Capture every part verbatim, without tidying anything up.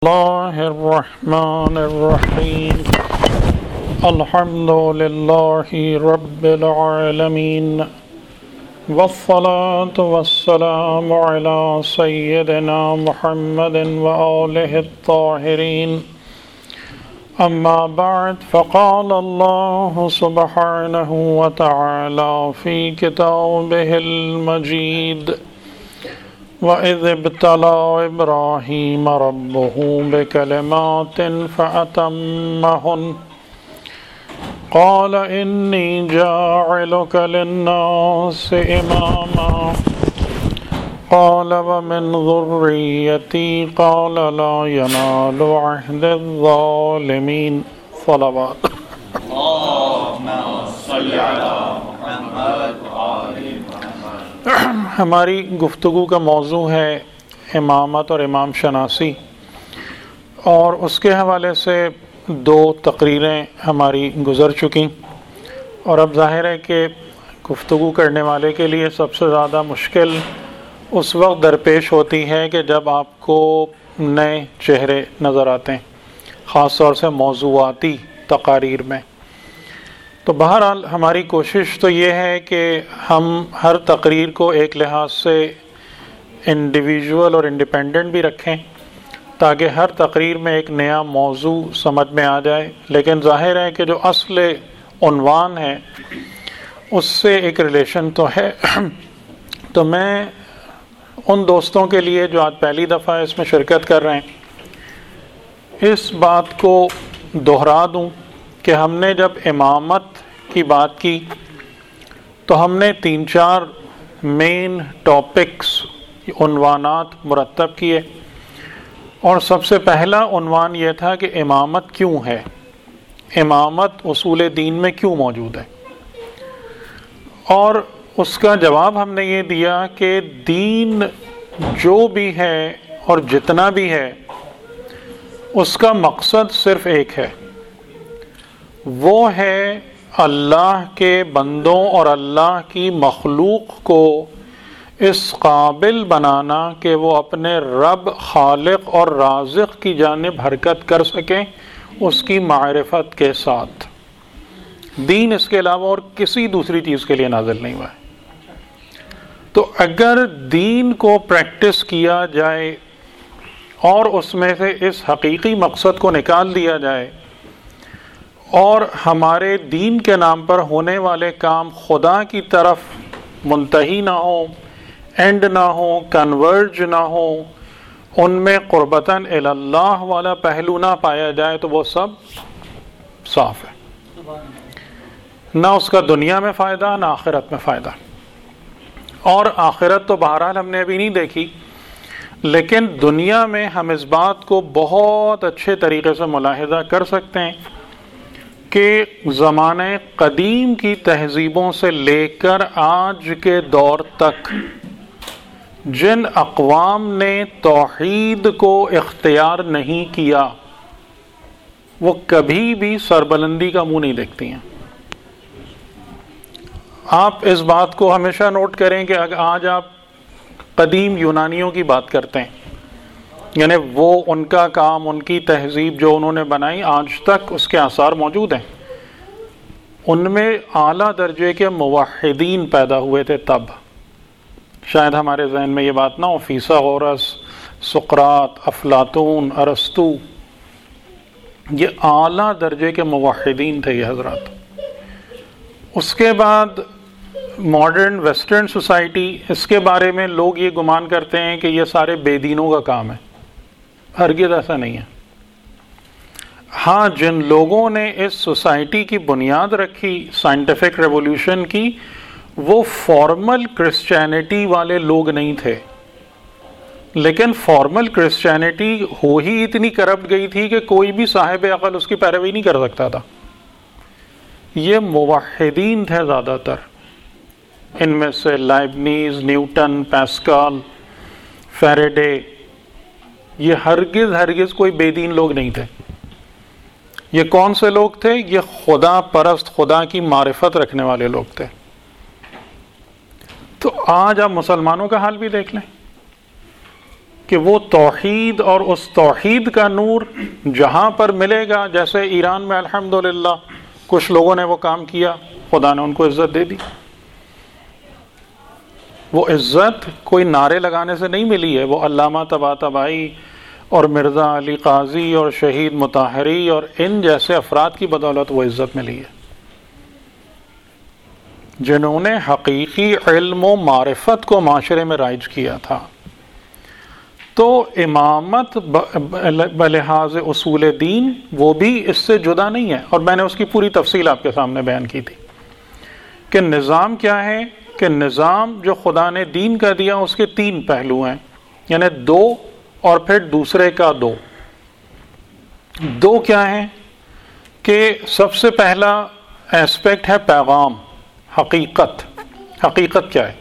الله الرحمن الرحيم الحمد لله رب العالمين والصلاة والسلام على سيدنا محمد وآله الطاهرين أما بعد فقال الله سبحانه وتعالى في كتابه المجيد وَإِذِ ابْتَلَىٰ إِبْرَاهِيمَ رَبُّهُ بِكَلِمَاتٍ فَأَتَمَّهُنَّ قَالَ إِنِّي جَاعِلُكَ لِلنَّاسِ إِمَامًا قَالَ وَمِنْ ذُرِّيَّتِي قَالَ لَا يَنَالُ عَهْدِ الظَّالِمِينَ صلوات اللهم صل على محمد وآل محمد۔ ہماری گفتگو کا موضوع ہے امامت اور امام شناسی، اور اس کے حوالے سے دو تقریریں ہماری گزر چکی، اور اب ظاہر ہے کہ گفتگو کرنے والے کے لیے سب سے زیادہ مشکل اس وقت درپیش ہوتی ہے کہ جب آپ کو نئے چہرے نظر آتے ہیں، خاص طور سے موضوعاتی تقاریر میں۔ تو بہرحال ہماری کوشش تو یہ ہے کہ ہم ہر تقریر کو ایک لحاظ سے انڈیویژول اور انڈیپینڈنٹ بھی رکھیں تاکہ ہر تقریر میں ایک نیا موضوع سمجھ میں آ جائے، لیکن ظاہر ہے کہ جو اصل عنوان ہے اس سے ایک ریلیشن تو ہے۔ تو میں ان دوستوں کے لیے جو آج پہلی دفعہ اس میں شرکت کر رہے ہیں اس بات کو دہرا دوں کہ ہم نے جب امامت کی بات کی تو ہم نے تین چار مین ٹاپکس عنوانات مرتب کیے، اور سب سے پہلا عنوان یہ تھا کہ امامت کیوں ہے، امامت اصول دین میں کیوں موجود ہے، اور اس کا جواب ہم نے یہ دیا کہ دین جو بھی ہے اور جتنا بھی ہے اس کا مقصد صرف ایک ہے، وہ ہے اللہ کے بندوں اور اللہ کی مخلوق کو اس قابل بنانا کہ وہ اپنے رب خالق اور رازق کی جانب حرکت کر سکیں اس کی معرفت کے ساتھ۔ دین اس کے علاوہ اور کسی دوسری چیز کے لیے نازل نہیں ہوا ہے۔ تو اگر دین کو پریکٹس کیا جائے اور اس میں سے اس حقیقی مقصد کو نکال دیا جائے اور ہمارے دین کے نام پر ہونے والے کام خدا کی طرف منتہی نہ ہوں، اینڈ نہ ہوں، کنورج نہ ہوں، ان میں قربتاً اللہ والا پہلو نہ پایا جائے تو وہ سب صاف ہے، نہ اس کا دنیا میں فائدہ نہ آخرت میں فائدہ۔ اور آخرت تو بہرحال ہم نے ابھی نہیں دیکھی، لیکن دنیا میں ہم اس بات کو بہت اچھے طریقے سے ملاحظہ کر سکتے ہیں کہ زمانے قدیم کی تہذیبوں سے لے کر آج کے دور تک جن اقوام نے توحید کو اختیار نہیں کیا وہ کبھی بھی سربلندی کا منہ نہیں دیکھتی ہیں۔ آپ اس بات کو ہمیشہ نوٹ کریں کہ اگر آج آپ قدیم یونانیوں کی بات کرتے ہیں، یعنی وہ ان کا کام، ان کی تہذیب جو انہوں نے بنائی آج تک اس کے آثار موجود ہیں، ان میں اعلیٰ درجے کے موحدین پیدا ہوئے تھے تب۔ شاید ہمارے ذہن میں یہ بات نہ ہو، فیثاغورس، سقراط، افلاطون، ارسطو، یہ اعلیٰ درجے کے موحدین تھے یہ حضرات۔ اس کے بعد ماڈرن ویسٹرن سوسائٹی، اس کے بارے میں لوگ یہ گمان کرتے ہیں کہ یہ سارے بے دینوں کا کام ہے، ہرگز ایسا نہیں ہے۔ ہاں، جن لوگوں نے اس سوسائٹی کی بنیاد رکھی سائنٹیفک ریولوشن کی، وہ فارمل کرسچینٹی والے لوگ نہیں تھے، لیکن فارمل کرسچینٹی ہو ہی اتنی کرپٹ گئی تھی کہ کوئی بھی صاحب عقل اس کی پیروی نہیں کر سکتا تھا۔ یہ موحدین تھے زیادہ تر، ان میں سے لائبنیز، نیوٹن، پیسکال، فیریڈے، یہ ہرگز ہرگز کوئی بے دین لوگ نہیں تھے۔ یہ کون سے لوگ تھے؟ یہ خدا پرست، خدا کی معرفت رکھنے والے لوگ تھے۔ تو آج آپ مسلمانوں کا حال بھی دیکھ لیں کہ وہ توحید اور اس توحید کا نور جہاں پر ملے گا، جیسے ایران میں الحمدللہ کچھ لوگوں نے وہ کام کیا، خدا نے ان کو عزت دے دی. وہ عزت کوئی نعرے لگانے سے نہیں ملی ہے، وہ علامہ طباطبائی اور مرزا علی قاضی اور شہید مطہری اور ان جیسے افراد کی بدولت وہ عزت ملی ہے، جنہوں نے حقیقی علم و معرفت کو معاشرے میں رائج کیا تھا. تو امامت بلحاظ اصول دین وہ بھی اس سے جدا نہیں ہے، اور میں نے اس کی پوری تفصیل آپ کے سامنے بیان کی تھی کہ نظام کیا ہے، کہ نظام جو خدا نے دین کا دیا اس کے تین پہلو ہیں، یعنی دو اور پھر دوسرے کا دو. دو کیا ہیں کہ سب سے پہلا ایسپیکٹ ہے پیغام، حقیقت. حقیقت کیا ہے؟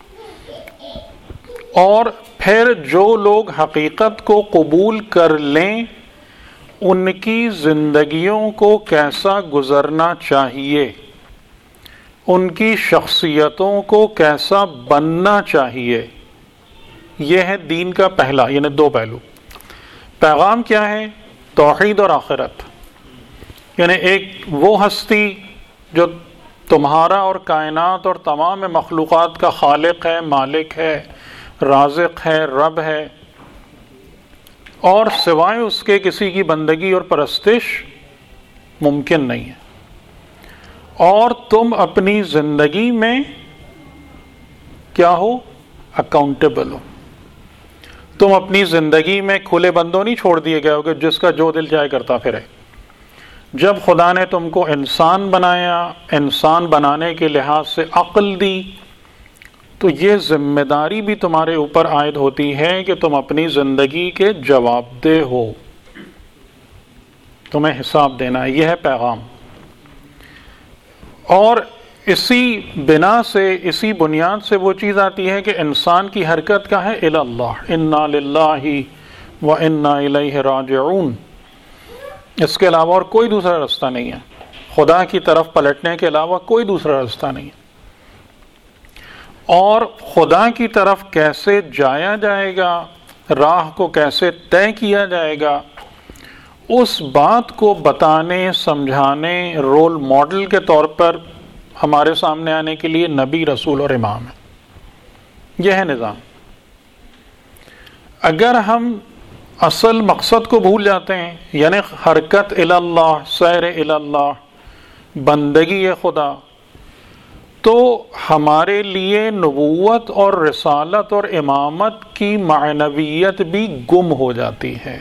اور پھر جو لوگ حقیقت کو قبول کر لیں ان کی زندگیوں کو کیسا گزرنا چاہیے، ان کی شخصیتوں کو کیسا بننا چاہیے. یہ ہے دین کا پہلا، یعنی دو پہلو. پیغام کیا ہے؟ توحید اور آخرت، یعنی ایک وہ ہستی جو تمہارا اور کائنات اور تمام مخلوقات کا خالق ہے، مالک ہے، رازق ہے، رب ہے، اور سوائے اس کے کسی کی بندگی اور پرستش ممکن نہیں ہے. اور تم اپنی زندگی میں کیا ہو؟ اکاؤنٹیبل ہو. تم اپنی زندگی میں کھلے بندوں نہیں چھوڑ دیے گئے ہو کہ جس کا جو دل جائے کرتا پھرے. جب خدا نے تم کو انسان بنایا، انسان بنانے کے لحاظ سے عقل دی، تو یہ ذمہ داری بھی تمہارے اوپر عائد ہوتی ہے کہ تم اپنی زندگی کے جواب دہ ہو، تمہیں حساب دینا ہے. یہ ہے پیغام. اور اسی بنا سے، اسی بنیاد سے وہ چیز آتی ہے کہ انسان کی حرکت کا ہے الی اللہ، انا للہ و انا الیہ راجعون. اس کے علاوہ اور کوئی دوسرا راستہ نہیں ہے، خدا کی طرف پلٹنے کے علاوہ کوئی دوسرا راستہ نہیں ہے. اور خدا کی طرف کیسے جایا جائے گا، راہ کو کیسے طے کیا جائے گا، اس بات کو بتانے، سمجھانے، رول ماڈل کے طور پر ہمارے سامنے آنے کے لیے نبی، رسول اور امام ہے. یہ ہے نظام. اگر ہم اصل مقصد کو بھول جاتے ہیں، یعنی حرکت الی اللہ، سیر الی اللہ، بندگی خدا، تو ہمارے لیے نبوت اور رسالت اور امامت کی معنویت بھی گم ہو جاتی ہے،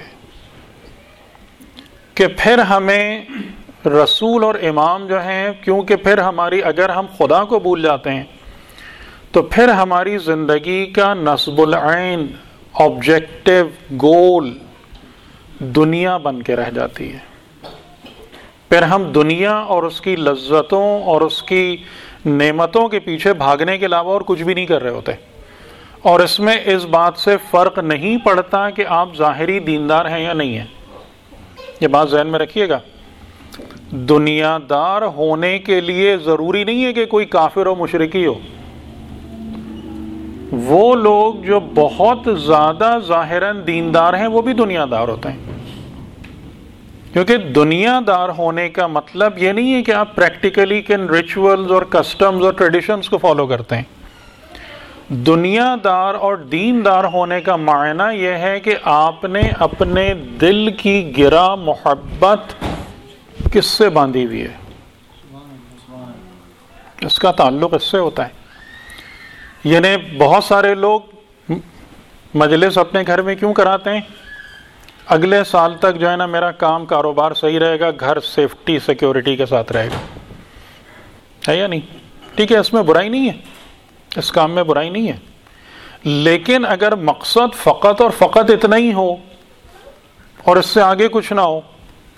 کہ پھر ہمیں رسول اور امام جو ہیں، کیونکہ پھر ہماری، اگر ہم خدا کو بھول جاتے ہیں تو پھر ہماری زندگی کا نصب العین، آبجیکٹو، گول دنیا بن کے رہ جاتی ہے. پھر ہم دنیا اور اس کی لذتوں اور اس کی نعمتوں کے پیچھے بھاگنے کے علاوہ اور کچھ بھی نہیں کر رہے ہوتے. اور اس میں اس بات سے فرق نہیں پڑتا کہ آپ ظاہری دیندار ہیں یا نہیں ہیں. یہ بات ذہن میں رکھیے گا. دنیا دار ہونے کے لیے ضروری نہیں ہے کہ کوئی کافر و مشرکی ہو. وہ لوگ جو بہت زیادہ ظاہراً دیندار ہیں وہ بھی دنیا دار ہوتے ہیں، کیونکہ دنیا دار ہونے کا مطلب یہ نہیں ہے کہ آپ پریکٹیکلی کن ریچولز اور کسٹمز اور ٹریڈیشنز کو فالو کرتے ہیں. دنیا دار اور دین دار ہونے کا معنی یہ ہے کہ آپ نے اپنے دل کی گرا محبت کس سے باندھی ہوئی ہے، اس کا تعلق اس سے ہوتا ہے. یعنی بہت سارے لوگ مجلس اپنے گھر میں کیوں کراتے ہیں؟ اگلے سال تک جو ہے نا میرا کام کاروبار صحیح رہے گا، گھر سیفٹی سیکیورٹی کے ساتھ رہے گا، ہے یا نہیں؟ ٹھیک ہے، اس میں برائی نہیں ہے، اس کام میں برائی نہیں ہے. لیکن اگر مقصد فقط اور فقط اتنا ہی ہو اور اس سے آگے کچھ نہ ہو،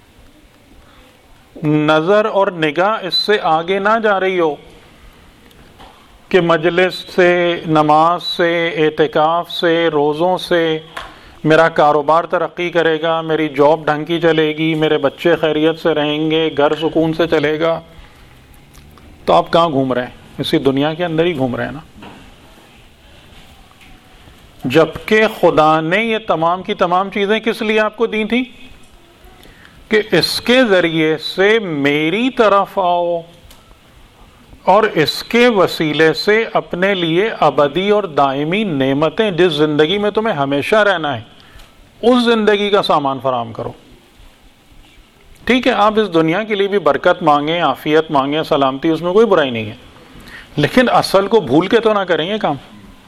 نظر اور نگاہ اس سے آگے نہ جا رہی ہو کہ مجلس سے، نماز سے، اعتکاف سے، روزوں سے میرا کاروبار ترقی کرے گا، میری جاب ڈھنگ کی چلے گی، میرے بچے خیریت سے رہیں گے، گھر سکون سے چلے گا، تو آپ کہاں گھوم رہے ہیں؟ اسی دنیا کے اندر ہی گھوم رہے ہیں نا. جبکہ خدا نے یہ تمام کی تمام چیزیں کس لیے آپ کو دی تھی؟ کہ اس کے ذریعے سے میری طرف آؤ اور اس کے وسیلے سے اپنے لیے ابدی اور دائمی نعمتیں، جس زندگی میں تمہیں ہمیشہ رہنا ہے اس زندگی کا سامان فراہم کرو. ٹھیک ہے، آپ اس دنیا کے لیے بھی برکت مانگیں، عافیت مانگیں، سلامتی، اس میں کوئی برائی نہیں ہے، لیکن اصل کو بھول کے تو نہ کریں یہ کام،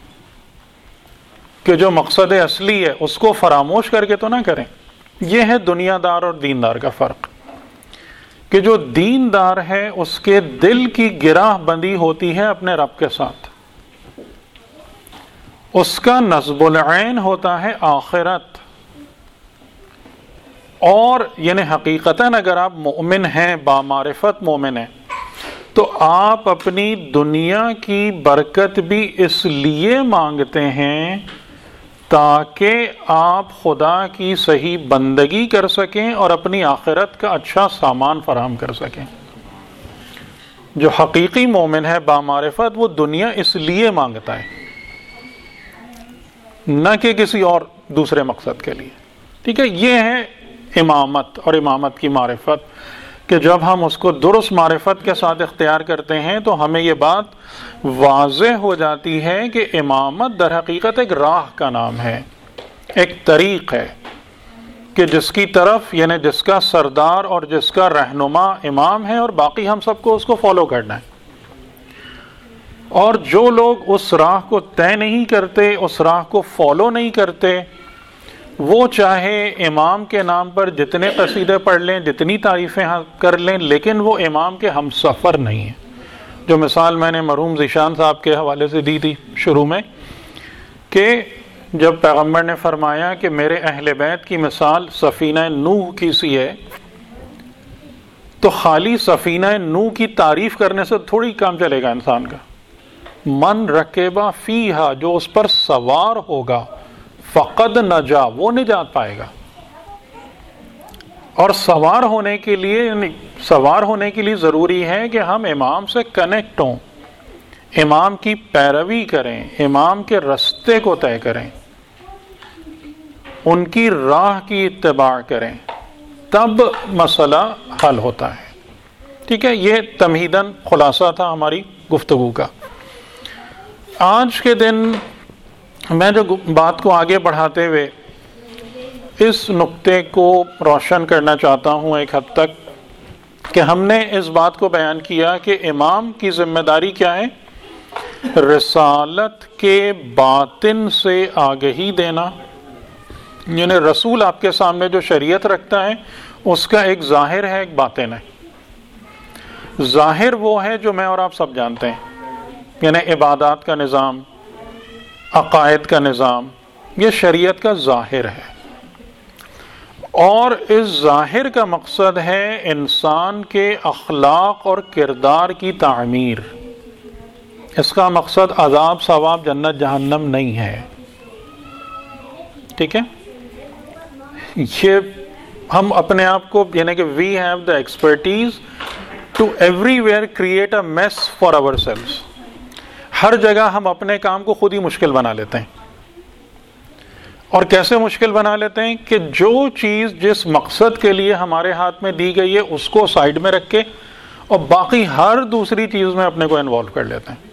کہ جو مقصد اصلی ہے اس کو فراموش کر کے تو نہ کریں. یہ ہے دنیا دار اور دیندار کا فرق، کہ جو دیندار ہے اس کے دل کی گرہ بندی ہوتی ہے اپنے رب کے ساتھ، اس کا نصب العین ہوتا ہے آخرت. اور یعنی حقیقتاً اگر آپ مومن ہیں، بامعرفت مومن ہیں، تو آپ اپنی دنیا کی برکت بھی اس لیے مانگتے ہیں تاکہ آپ خدا کی صحیح بندگی کر سکیں اور اپنی آخرت کا اچھا سامان فراہم کر سکیں. جو حقیقی مومن ہے بامعرفت، وہ دنیا اس لیے مانگتا ہے، نہ کہ کسی اور دوسرے مقصد کے لیے. ٹھیک ہے، یہ ہے امامت اور امامت کی معرفت، کہ جب ہم اس کو درست معرفت کے ساتھ اختیار کرتے ہیں تو ہمیں یہ بات واضح ہو جاتی ہے کہ امامت در حقیقت ایک راہ کا نام ہے، ایک طریق ہے، کہ جس کی طرف یعنی جس کا سردار اور جس کا رہنما امام ہے، اور باقی ہم سب کو اس کو فالو کرنا ہے. اور جو لوگ اس راہ کو طے نہیں کرتے، اس راہ کو فالو نہیں کرتے، وہ چاہے امام کے نام پر جتنے قصیدے پڑھ لیں، جتنی تعریفیں کر لیں، لیکن وہ امام کے ہم سفر نہیں ہیں. جو مثال میں نے مرحوم ذیشان صاحب کے حوالے سے دی تھی شروع میں، کہ جب پیغمبر نے فرمایا کہ میرے اہل بیت کی مثال سفینہ نوح کی سی ہے، تو خالی سفینہ نوح کی تعریف کرنے سے تھوڑی کام چلے گا انسان کا. من رکبہ فیہا، جو اس پر سوار ہوگا، فقد نجا، وہ نجات پائے گا. اور سوار ہونے کے لیے یعنی سوار ہونے کے لیے ضروری ہے کہ ہم امام سے کنیکٹ ہوں، امام کی پیروی کریں، امام کے رستے کو طے کریں، ان کی راہ کی اتباع کریں، تب مسئلہ حل ہوتا ہے. ٹھیک ہے، یہ تمہیداً خلاصہ تھا ہماری گفتگو کا. آج کے دن میں جو بات کو آگے بڑھاتے ہوئے اس نقطے کو روشن کرنا چاہتا ہوں ایک حد تک، کہ ہم نے اس بات کو بیان کیا کہ امام کی ذمہ داری کیا ہے؟ رسالت کے باطن سے آگہی دینا. یعنی رسول آپ کے سامنے جو شریعت رکھتا ہے اس کا ایک ظاہر ہے، ایک باطن ہے. ظاہر وہ ہے جو میں اور آپ سب جانتے ہیں، یعنی عبادات کا نظام، عقائد کا نظام، یہ شریعت کا ظاہر ہے. اور اس ظاہر کا مقصد ہے انسان کے اخلاق اور کردار کی تعمیر. اس کا مقصد عذاب ثواب جنت جہنم نہیں ہے. ٹھیک ہے، یہ ہم اپنے آپ کو یعنی کہ we have the expertise to everywhere create a mess for ourselves. ہر جگہ ہم اپنے کام کو خود ہی مشکل بنا لیتے ہیں. اور کیسے مشکل بنا لیتے ہیں؟ کہ جو چیز جس مقصد کے لیے ہمارے ہاتھ میں دی گئی ہے اس کو سائیڈ میں رکھ کے اور باقی ہر دوسری چیز میں اپنے کو انوالو کر لیتے ہیں.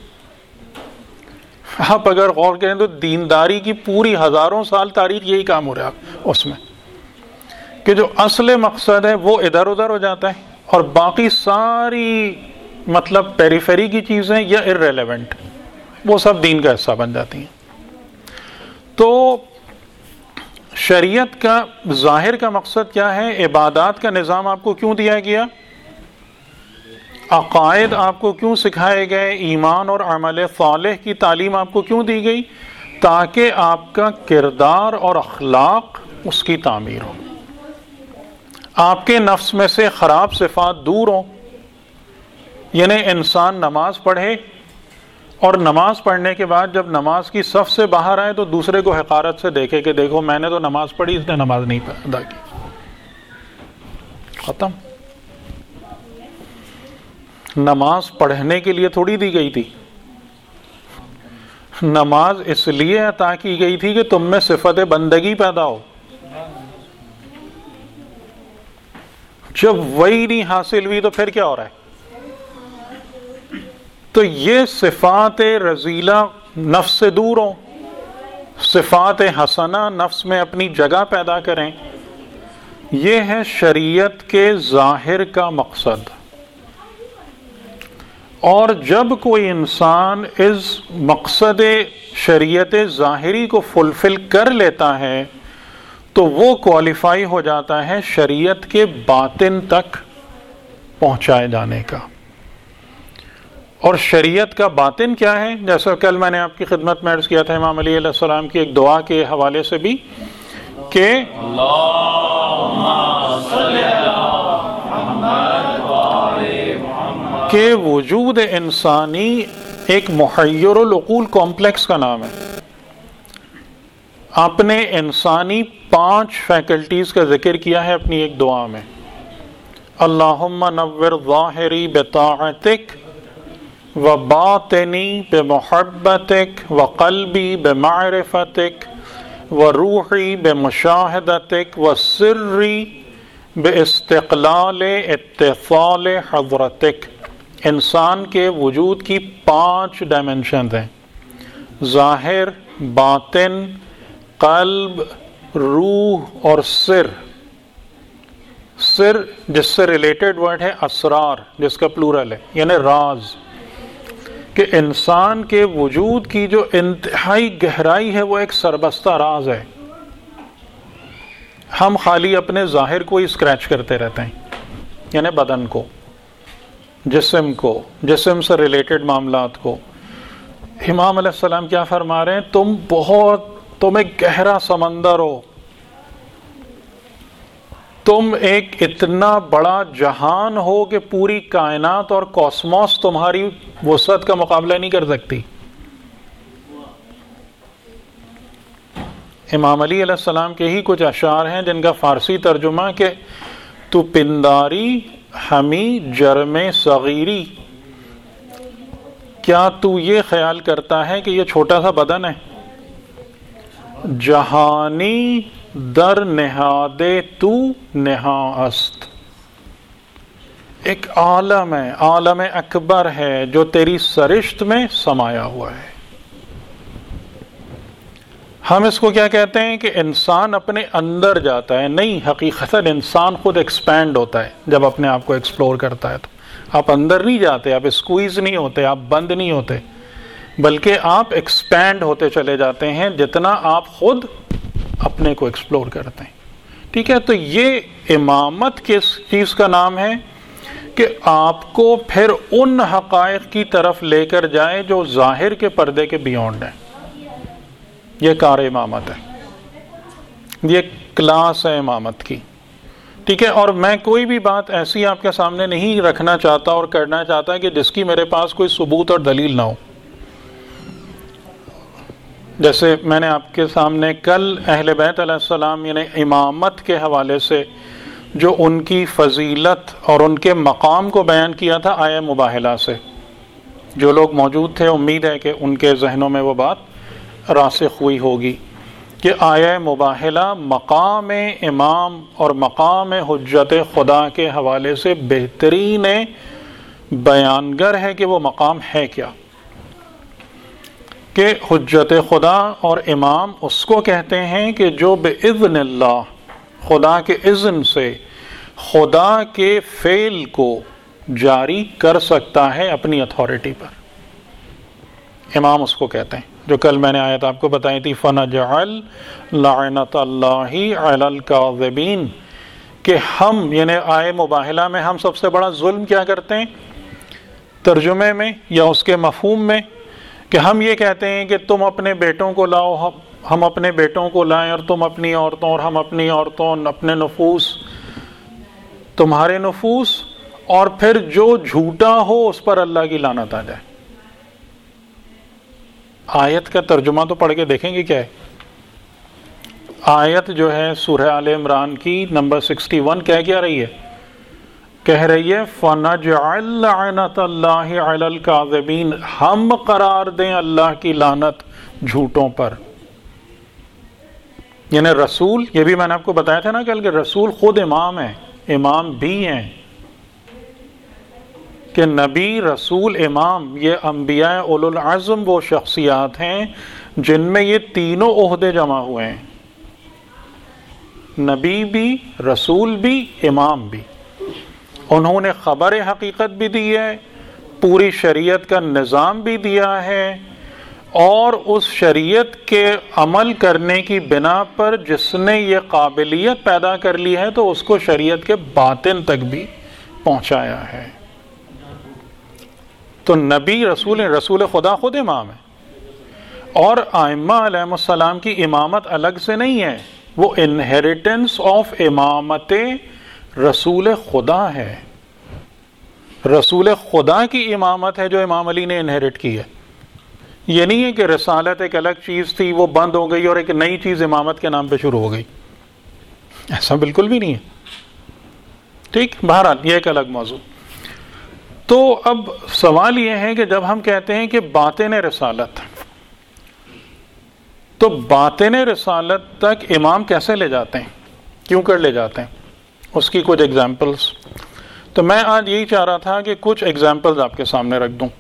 آپ اگر غور کریں تو دینداری کی پوری ہزاروں سال تاریخ یہی کام ہو رہا ہے اس میں، کہ جو اصل مقصد ہے وہ ادھر ادھر ہو جاتا ہے اور باقی ساری مطلب پیریفیری کی چیزیں یا ارریلیونٹ وہ سب دین کا حصہ بن جاتی ہیں. تو شریعت کا ظاہر کا مقصد کیا ہے؟ عبادات کا نظام آپ کو کیوں دیا گیا؟ عقائد آپ کو کیوں سکھائے گئے؟ ایمان اور عمل صالح کی تعلیم آپ کو کیوں دی گئی؟ تاکہ آپ کا کردار اور اخلاق اس کی تعمیر ہو، آپ کے نفس میں سے خراب صفات دور ہوں. یعنی انسان نماز پڑھے اور نماز پڑھنے کے بعد جب نماز کی صف سے باہر آئے تو دوسرے کو حقارت سے دیکھے کہ دیکھو میں نے تو نماز پڑھی، اس نے نماز نہیں ادا کی. ختم. نماز پڑھنے کے لیے تھوڑی دی گئی تھی، نماز اس لیے عطا کی گئی تھی کہ تم میں صفت بندگی پیدا ہو. جب وہی نہیں حاصل ہوئی تو پھر کیا ہو رہا ہے؟ تو یہ صفات رذیلہ نفس سے دور ہوں، صفات حسنہ نفس میں اپنی جگہ پیدا کریں. یہ ہے شریعت کے ظاہر کا مقصد. اور جب کوئی انسان اس مقصد شریعت ظاہری کو فلفل کر لیتا ہے تو وہ کوالیفائی ہو جاتا ہے شریعت کے باطن تک پہنچائے جانے کا. اور شریعت کا باطن کیا ہے؟ جیسا کل میں نے آپ کی خدمت میں عرض کیا تھا امام علی علیہ السلام کی ایک دعا کے حوالے سے بھی کہ کہ وجود انسانی ایک محیر العقول کمپلیکس کا نام ہے. آپ نے انسانی پانچ فیکلٹیز کا ذکر کیا ہے اپنی ایک دعا میں. اللہم نور ظاہری بطاعتک وباطنی بمحبتک وقلبی بمعرفتک وروحی بمشاہدتک وسری باستقلال اتصال حضرتک. انسان کے وجود کی پانچ ڈائمنشنز ہیں: ظاہر، باطن، قلب، روح اور سر. سر جس سے ریلیٹڈ ورڈ ہے اسرار، جس کا پلورل ہے یعنی راز. کہ انسان کے وجود کی جو انتہائی گہرائی ہے وہ ایک سربستہ راز ہے. ہم خالی اپنے ظاہر کو ہی اسکریچ کرتے رہتے ہیں، یعنی بدن کو، جسم کو، جسم سے ریلیٹڈ معاملات کو. امام علیہ السلام کیا فرما رہے ہیں؟ تم بہت تم ایک گہرا سمندر ہو، تم ایک اتنا بڑا جہان ہو کہ پوری کائنات اور کاسموس تمہاری وسعت کا مقابلہ نہیں کر سکتی. امام علی علیہ السلام کے ہی کچھ اشعار ہیں جن کا فارسی ترجمہ کہ تو پنداری ہمی جرم صغیری، کیا تو یہ خیال کرتا ہے کہ یہ چھوٹا سا بدن ہے؟ جہانی در نہاد تو نہا است، ایک عالم ہے، عالم اکبر ہے جو تیری سرشت میں سمایا ہوا ہے. ہم اس کو کیا کہتے ہیں کہ انسان اپنے اندر جاتا ہے. نہیں، حقیقتاً انسان خود ایکسپینڈ ہوتا ہے جب اپنے آپ کو ایکسپلور کرتا ہے. تو آپ اندر نہیں جاتے، آپ اسکویز نہیں ہوتے، آپ بند نہیں ہوتے، بلکہ آپ ایکسپینڈ ہوتے چلے جاتے ہیں جتنا آپ خود اپنے کو ایکسپلور کرتے ہیں. ٹھیک ہے، تو یہ امامت کس چیز کا نام ہے کہ آپ کو پھر ان حقائق کی طرف لے کر جائے جو ظاہر کے پردے کے بیونڈ ہیں. یہ کار امامت ہے، یہ کلاس ہے امامت کی. ٹھیک ہے، اور میں کوئی بھی بات ایسی آپ کے سامنے نہیں رکھنا چاہتا اور کرنا چاہتا کہ جس کی میرے پاس کوئی ثبوت اور دلیل نہ ہو. جیسے میں نے آپ کے سامنے کل اہل بیت علیہ السلام یعنی امامت کے حوالے سے جو ان کی فضیلت اور ان کے مقام کو بیان کیا تھا آیہ مباہلہ سے. جو لوگ موجود تھے امید ہے کہ ان کے ذہنوں میں وہ بات راسخ ہوئی ہوگی کہ آیہ مباہلہ مقام امام اور مقام حجت خدا کے حوالے سے بہترین بیانگر ہے کہ وہ مقام ہے کیا. کہ حجت خدا اور امام اس کو کہتے ہیں کہ جو بإذن اللہ، خدا کے اذن سے خدا کے فعل کو جاری کر سکتا ہے اپنی اتھارٹی پر. امام اس کو کہتے ہیں، جو کل میں نے آیت آپ کو بتائی تھی فَنَجْعَلْ لَعْنَةَ اللَّهِ عَلَى الْكَاذِبِينَ، کہ ہم یعنی آیہ مباہلہ میں ہم سب سے بڑا ظلم کیا کرتے ہیں ترجمے میں یا اس کے مفہوم میں، کہ ہم یہ کہتے ہیں کہ تم اپنے بیٹوں کو لاؤ، ہم اپنے بیٹوں کو لائیں، اور تم اپنی عورتوں اور ہم اپنی عورتوں، اپنے نفوس تمہارے نفوس، اور پھر جو جھوٹا ہو اس پر اللہ کی لعنت آ جائے. آیت کا ترجمہ تو پڑھ کے دیکھیں گے کیا ہے. آیت جو ہے سورہ آل عمران کی نمبر سکسٹی ون کہہ کیا رہی ہے؟ کہہ رہی ہے فَنَجْعَلْ لَعْنَةَ اللَّهِ عَلَى الْكَاذِبِينَ، ہم قرار دیں اللہ کی لعنت جھوٹوں پر. یعنی رسول، یہ بھی میں نے آپ کو بتایا تھا نا کل کہ رسول خود امام ہیں، امام بھی ہیں، کہ نبی، رسول، امام، یہ انبیاء اولو العزم وہ شخصیات ہیں جن میں یہ تینوں عہدے جمع ہوئے ہیں، نبی بھی، رسول بھی، امام بھی. انہوں نے خبر حقیقت بھی دی ہے، پوری شریعت کا نظام بھی دیا ہے، اور اس شریعت کے عمل کرنے کی بنا پر جس نے یہ قابلیت پیدا کر لی ہے تو اس کو شریعت کے باطن تک بھی پہنچایا ہے. تو نبی، رسول، رسول خدا خود امام ہے، اور ائمہ علیہ السلام کی امامت الگ سے نہیں ہے، وہ انہیریٹنس آف امامت رسول خدا ہے. رسول خدا کی امامت ہے جو امام علی نے انہیریٹ کی ہے. یہ نہیں ہے کہ رسالت ایک الگ چیز تھی، وہ بند ہو گئی اور ایک نئی چیز امامت کے نام پہ شروع ہو گئی، ایسا بالکل بھی نہیں ہے. ٹھیک، بہرحال یہ ایک الگ موضوع. تو اب سوال یہ ہے کہ جب ہم کہتے ہیں کہ باطن رسالت، تو باطن رسالت تک امام کیسے لے جاتے ہیں، کیوں کر لے جاتے ہیں، اس کی کچھ ایگزامپلس. تو میں آج یہی چاہ رہا تھا کہ کچھ ایگزامپلز آپ کے سامنے رکھ دوں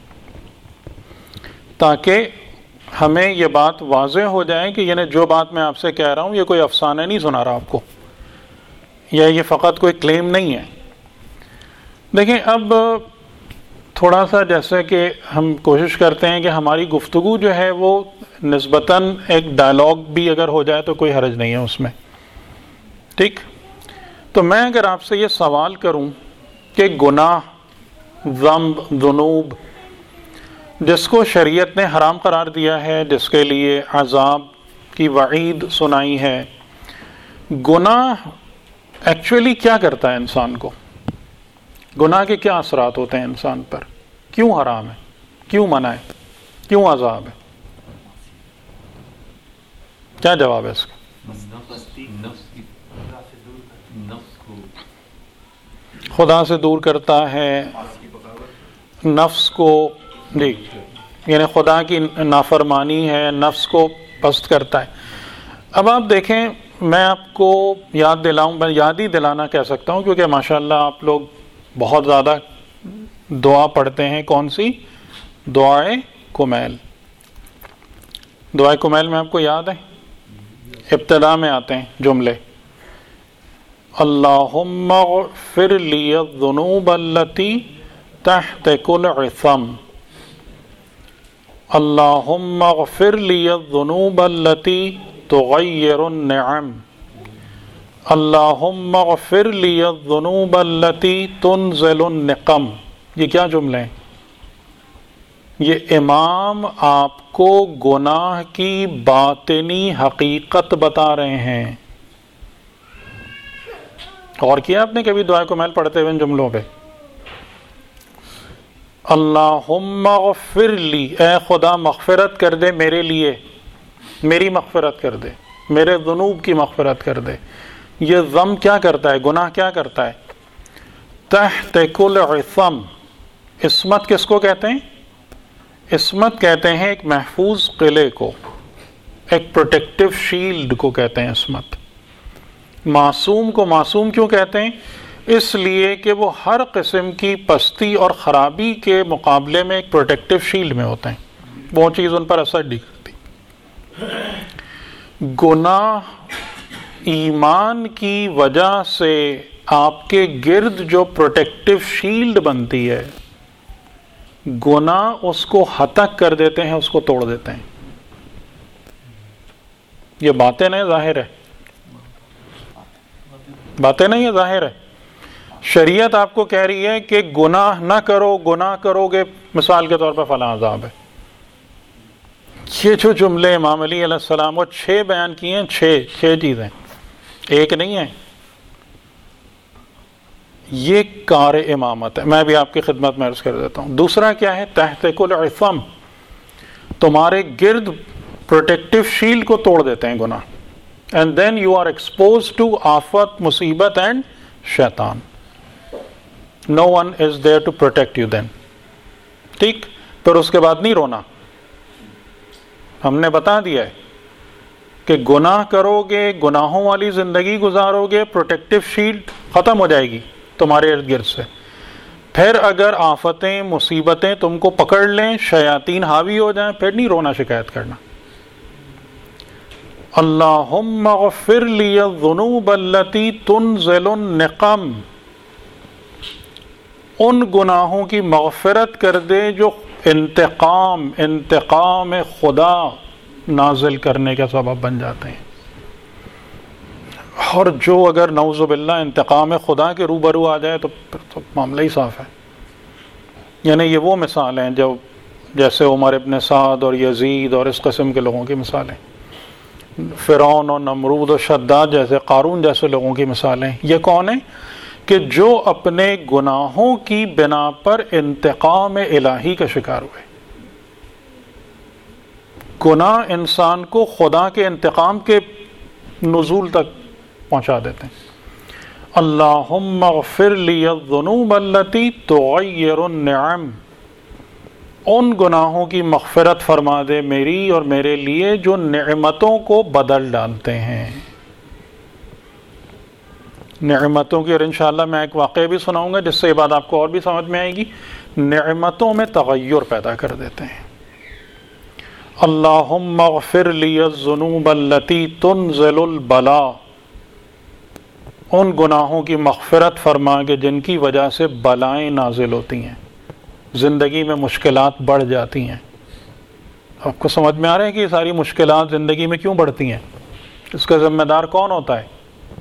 تاکہ ہمیں یہ بات واضح ہو جائے کہ یعنی جو بات میں آپ سے کہہ رہا ہوں یہ کوئی افسانہ نہیں سنا رہا آپ کو، یا یہ فقط کوئی کلیم نہیں ہے. دیکھیں، اب تھوڑا سا جیسے کہ ہم کوشش کرتے ہیں کہ ہماری گفتگو جو ہے وہ نسبتاً ایک ڈائلاگ بھی اگر ہو جائے تو کوئی حرج نہیں ہے اس میں. ٹھیک، تو میں اگر آپ سے یہ سوال کروں کہ گناہ، ذنب، ذنوب جس کو شریعت نے حرام قرار دیا ہے، جس کے لیے عذاب کی وعید سنائی ہے، گناہ ایکچولی کیا کرتا ہے انسان کو؟ گناہ کے کیا اثرات ہوتے ہیں انسان پر؟ کیوں حرام ہے، کیوں منع ہے، کیوں عذاب ہے؟ کیا جواب ہے اس کا؟ خدا سے دور کرتا ہے، نفس کو، جی یعنی خدا کی نافرمانی ہے، نفس کو پست کرتا ہے. اب آپ دیکھیں، میں آپ کو یاد دلاؤں، میں یاد ہی دلانا کہہ سکتا ہوں کیونکہ ماشاءاللہ آپ لوگ بہت زیادہ دعا پڑھتے ہیں. کون سی؟ دعائے کمیل. دعائے کمیل میں آپ کو یاد ہے ابتدا میں آتے ہیں جملے، اللہم اغفر لی الذنوب التی تحت کل عصم، اللہم اغفر لی الذنوب التی تغیر النعم، اللہم اغفر لی الذنوب التی تنزل النقم. یہ کیا جملے ہیں؟ یہ امام آپ کو گناہ کی باطنی حقیقت بتا رہے ہیں. اور کیا آپ نے کبھی دعائے کمیل پڑھتے ہوئے ان جملوں پہ؟ اللہم اغفر لی، اے خدا مغفرت کر دے میرے لیے، میری مغفرت کر دے، میرے ذنوب کی مغفرت کر دے. یہ ذم کیا کرتا ہے؟ گناہ کیا کرتا ہے؟ تحت کل عصم. عصمت کس کو کہتے ہیں؟ عصمت کہتے ہیں ایک محفوظ قلعے کو، ایک پروٹیکٹیو شیلڈ کو کہتے ہیں عصمت. معصوم کو معصوم کیوں کہتے ہیں؟ اس لیے کہ وہ ہر قسم کی پستی اور خرابی کے مقابلے میں ایک پروٹیکٹیو شیلڈ میں ہوتے ہیں، وہ چیز ان پر اثر نہیں کرتی. گناہ ایمان کی وجہ سے آپ کے گرد جو پروٹیکٹیو شیلڈ بنتی ہے، گناہ اس کو ہتک کر دیتے ہیں، اس کو توڑ دیتے ہیں. یہ باتیں نہیں ظاہر ہے، باتیں نہیں ہے ظاہر ہے. شریعت آپ کو کہہ رہی ہے کہ گناہ نہ کرو، گناہ کرو گے مثال کے طور پر فلاں عذاب ہے. یہ جو جملے امام علی علیہ السلام کو چھ بیان کیے ہیں، چھ چھ چیزیں، ایک نہیں ہے. یہ کار امامت ہے. میں بھی آپ کی خدمت میں عرض کر دیتا ہوں. دوسرا کیا ہے؟ تحت کل عصم، تمہارے گرد پروٹیکٹیو شیلڈ کو توڑ دیتے ہیں گناہ. And then you are exposed to آفت، مصیبت اینڈ شیطان. No one is there to protect you then. ٹھیک، پھر اس کے بعد نہیں رونا. ہم نے بتا دیا ہے کہ گناہ کرو گے، گناہوں والی زندگی گزارو گے، پروٹیکٹیو شیلڈ ختم ہو جائے گی تمہارے ارد گرد سے. پھر اگر آفتیں مصیبتیں تم کو پکڑ لیں، شیاطین حاوی ہو جائیں، پھر نہیں رونا شکایت کرنا. اللہم اغفر لی الذنوب التی تنزل النقم، ان گناہوں کی مغفرت کر دے جو انتقام انتقام خدا نازل کرنے کا سبب بن جاتے ہیں. اور جو اگر نعوذ باللہ انتقام خدا کے روبرو آ جائے تو پھر تو معاملہ ہی صاف ہے. یعنی یہ وہ مثال ہیں جو جیسے عمر ابن سعد اور یزید اور اس قسم کے لوگوں کی مثالیں، فرعون اور نمرود اور شداد جیسے، قارون جیسے لوگوں کی مثالیں. یہ کون ہیں؟ کہ جو اپنے گناہوں کی بنا پر انتقام الہی کا شکار ہوئے. گناہ انسان کو خدا کے انتقام کے نزول تک پہنچا دیتے ہیں. اللہم اغفر لی الذنوب التی تغیر النعم، ان گناہوں کی مغفرت فرما دے میری اور میرے لیے جو نعمتوں کو بدل ڈالتے ہیں. نعمتوں کی، اور انشاءاللہ میں ایک واقعہ بھی سناؤں گا جس سے یہ بات آپ کو اور بھی سمجھ میں آئے گی. نعمتوں میں تغیر پیدا کر دیتے ہیں. اللہم اغفر لی الذنوب التی تنزل البلاء، ان گناہوں کی مغفرت فرما کے جن کی وجہ سے بلائیں نازل ہوتی ہیں، زندگی میں مشکلات بڑھ جاتی ہیں. آپ کو سمجھ میں آ رہا ہے کہ یہ ساری مشکلات زندگی میں کیوں بڑھتی ہیں؟ اس کا ذمہ دار کون ہوتا ہے؟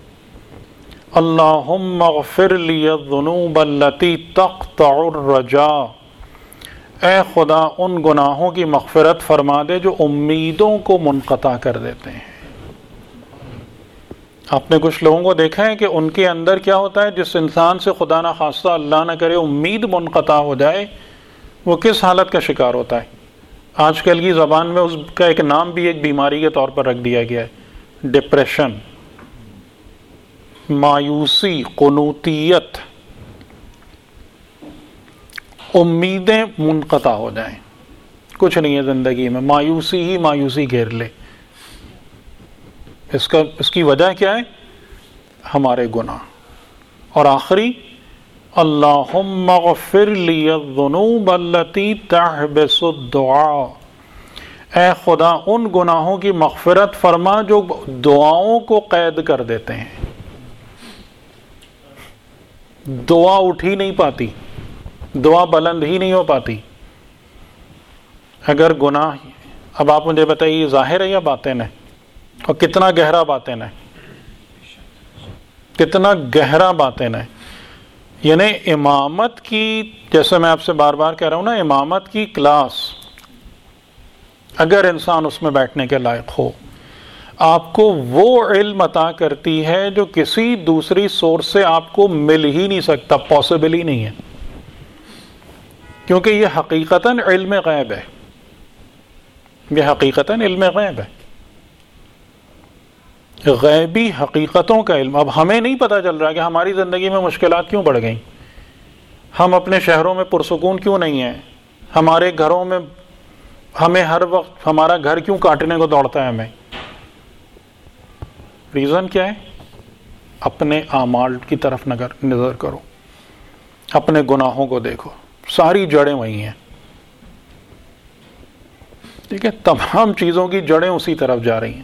اللہم اغفر لی الذنوب التی تقطع الرجاء، اے خدا ان گناہوں کی مغفرت فرما دے جو امیدوں کو منقطع کر دیتے ہیں. آپ نے کچھ لوگوں کو دیکھا ہے کہ ان کے اندر کیا ہوتا ہے؟ جس انسان سے خدا نہ خواستہ اللہ نہ کرے امید منقطع ہو جائے، وہ کس حالت کا شکار ہوتا ہے؟ آج کل کی زبان میں اس کا ایک نام بھی ایک بیماری کے طور پر رکھ دیا گیا ہے، ڈپریشن، مایوسی، قنوطیت. امیدیں منقطع ہو جائیں، کچھ نہیں ہے زندگی میں، مایوسی ہی مایوسی گھیر لے. اس کا اس کی وجہ کیا ہے؟ ہمارے گناہ. اور آخری، اللہم اغفر لی الذنوب التی تحبس الدعاء، اے خدا ان گناہوں کی مغفرت فرما جو دعاؤں کو قید کر دیتے ہیں. دعا اٹھ ہی نہیں پاتی، دعا بلند ہی نہیں ہو پاتی اگر گناہ. اب آپ مجھے بتائیے ظاہر ہے یا باطن ہے؟ اور کتنا گہرا باطن ہے، کتنا گہرا باطن ہے. یعنی امامت کی، جیسے میں آپ سے بار بار کہہ رہا ہوں نا، امامت کی کلاس اگر انسان اس میں بیٹھنے کے لائق ہو، آپ کو وہ علم عطا کرتی ہے جو کسی دوسری سورس سے آپ کو مل ہی نہیں سکتا، پاسبل ہی نہیں ہے. کیونکہ یہ حقیقتاً علم غیب ہے، یہ حقیقتاً علم غیب ہے، غیبی حقیقتوں کا علم. اب ہمیں نہیں پتہ چل رہا کہ ہماری زندگی میں مشکلات کیوں بڑھ گئیں، ہم اپنے شہروں میں پرسکون کیوں نہیں ہیں، ہمارے گھروں میں ہمیں ہر وقت ہمارا گھر کیوں کاٹنے کو دوڑتا ہے ہمیں. ریزن کیا ہے؟ اپنے اعمال کی طرف نظر کرو، اپنے گناہوں کو دیکھو، ساری جڑیں وہی ہیں. ٹھیک ہے، تمام چیزوں کی جڑیں اسی طرف جا رہی ہیں.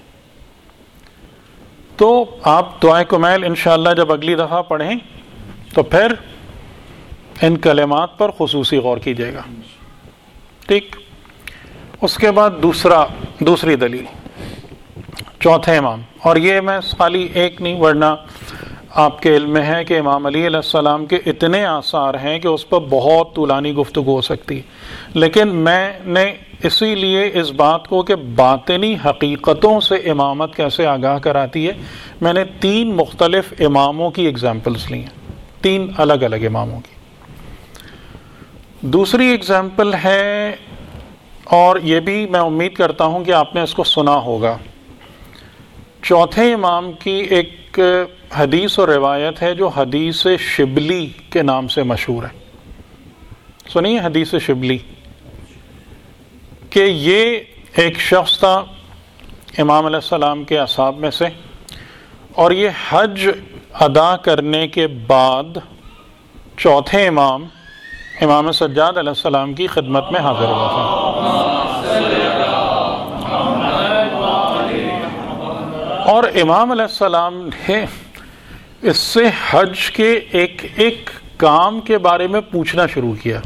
تو آپ دعائے کمیل انشاءاللہ جب اگلی دفعہ پڑھیں تو پھر ان کلمات پر خصوصی غور کیجیے گا. ٹھیک، اس کے بعد دوسرا دوسری دلیل، چوتھے امام. اور یہ میں خالی ایک نہیں، ورنہ آپ کے علم میں ہے کہ امام علی علیہ السلام کے اتنے آثار ہیں کہ اس پر بہت طولانی گفتگو ہو سکتی ہے. لیکن میں نے اسی لیے اس بات کو کہ باطنی حقیقتوں سے امامت کیسے آگاہ کراتی ہے، میں نے تین مختلف اماموں کی اگزامپلس لی ہیں، تین الگ الگ اماموں کی. دوسری اگزامپل ہے، اور یہ بھی میں امید کرتا ہوں کہ آپ نے اس کو سنا ہوگا، چوتھے امام کی ایک حدیث اور روایت ہے جو حدیث شبلی کے نام سے مشہور ہے. سنیے حدیث شبلی، کہ یہ ایک شخص تھا امام علیہ السلام کے اصحاب میں سے، اور یہ حج ادا کرنے کے بعد چوتھے امام امام سجاد علیہ السلام کی خدمت میں حاضر ہوا تھا، اور امام علیہ السلام نے اس سے حج کے ایک ایک کام کے بارے میں پوچھنا شروع کیا،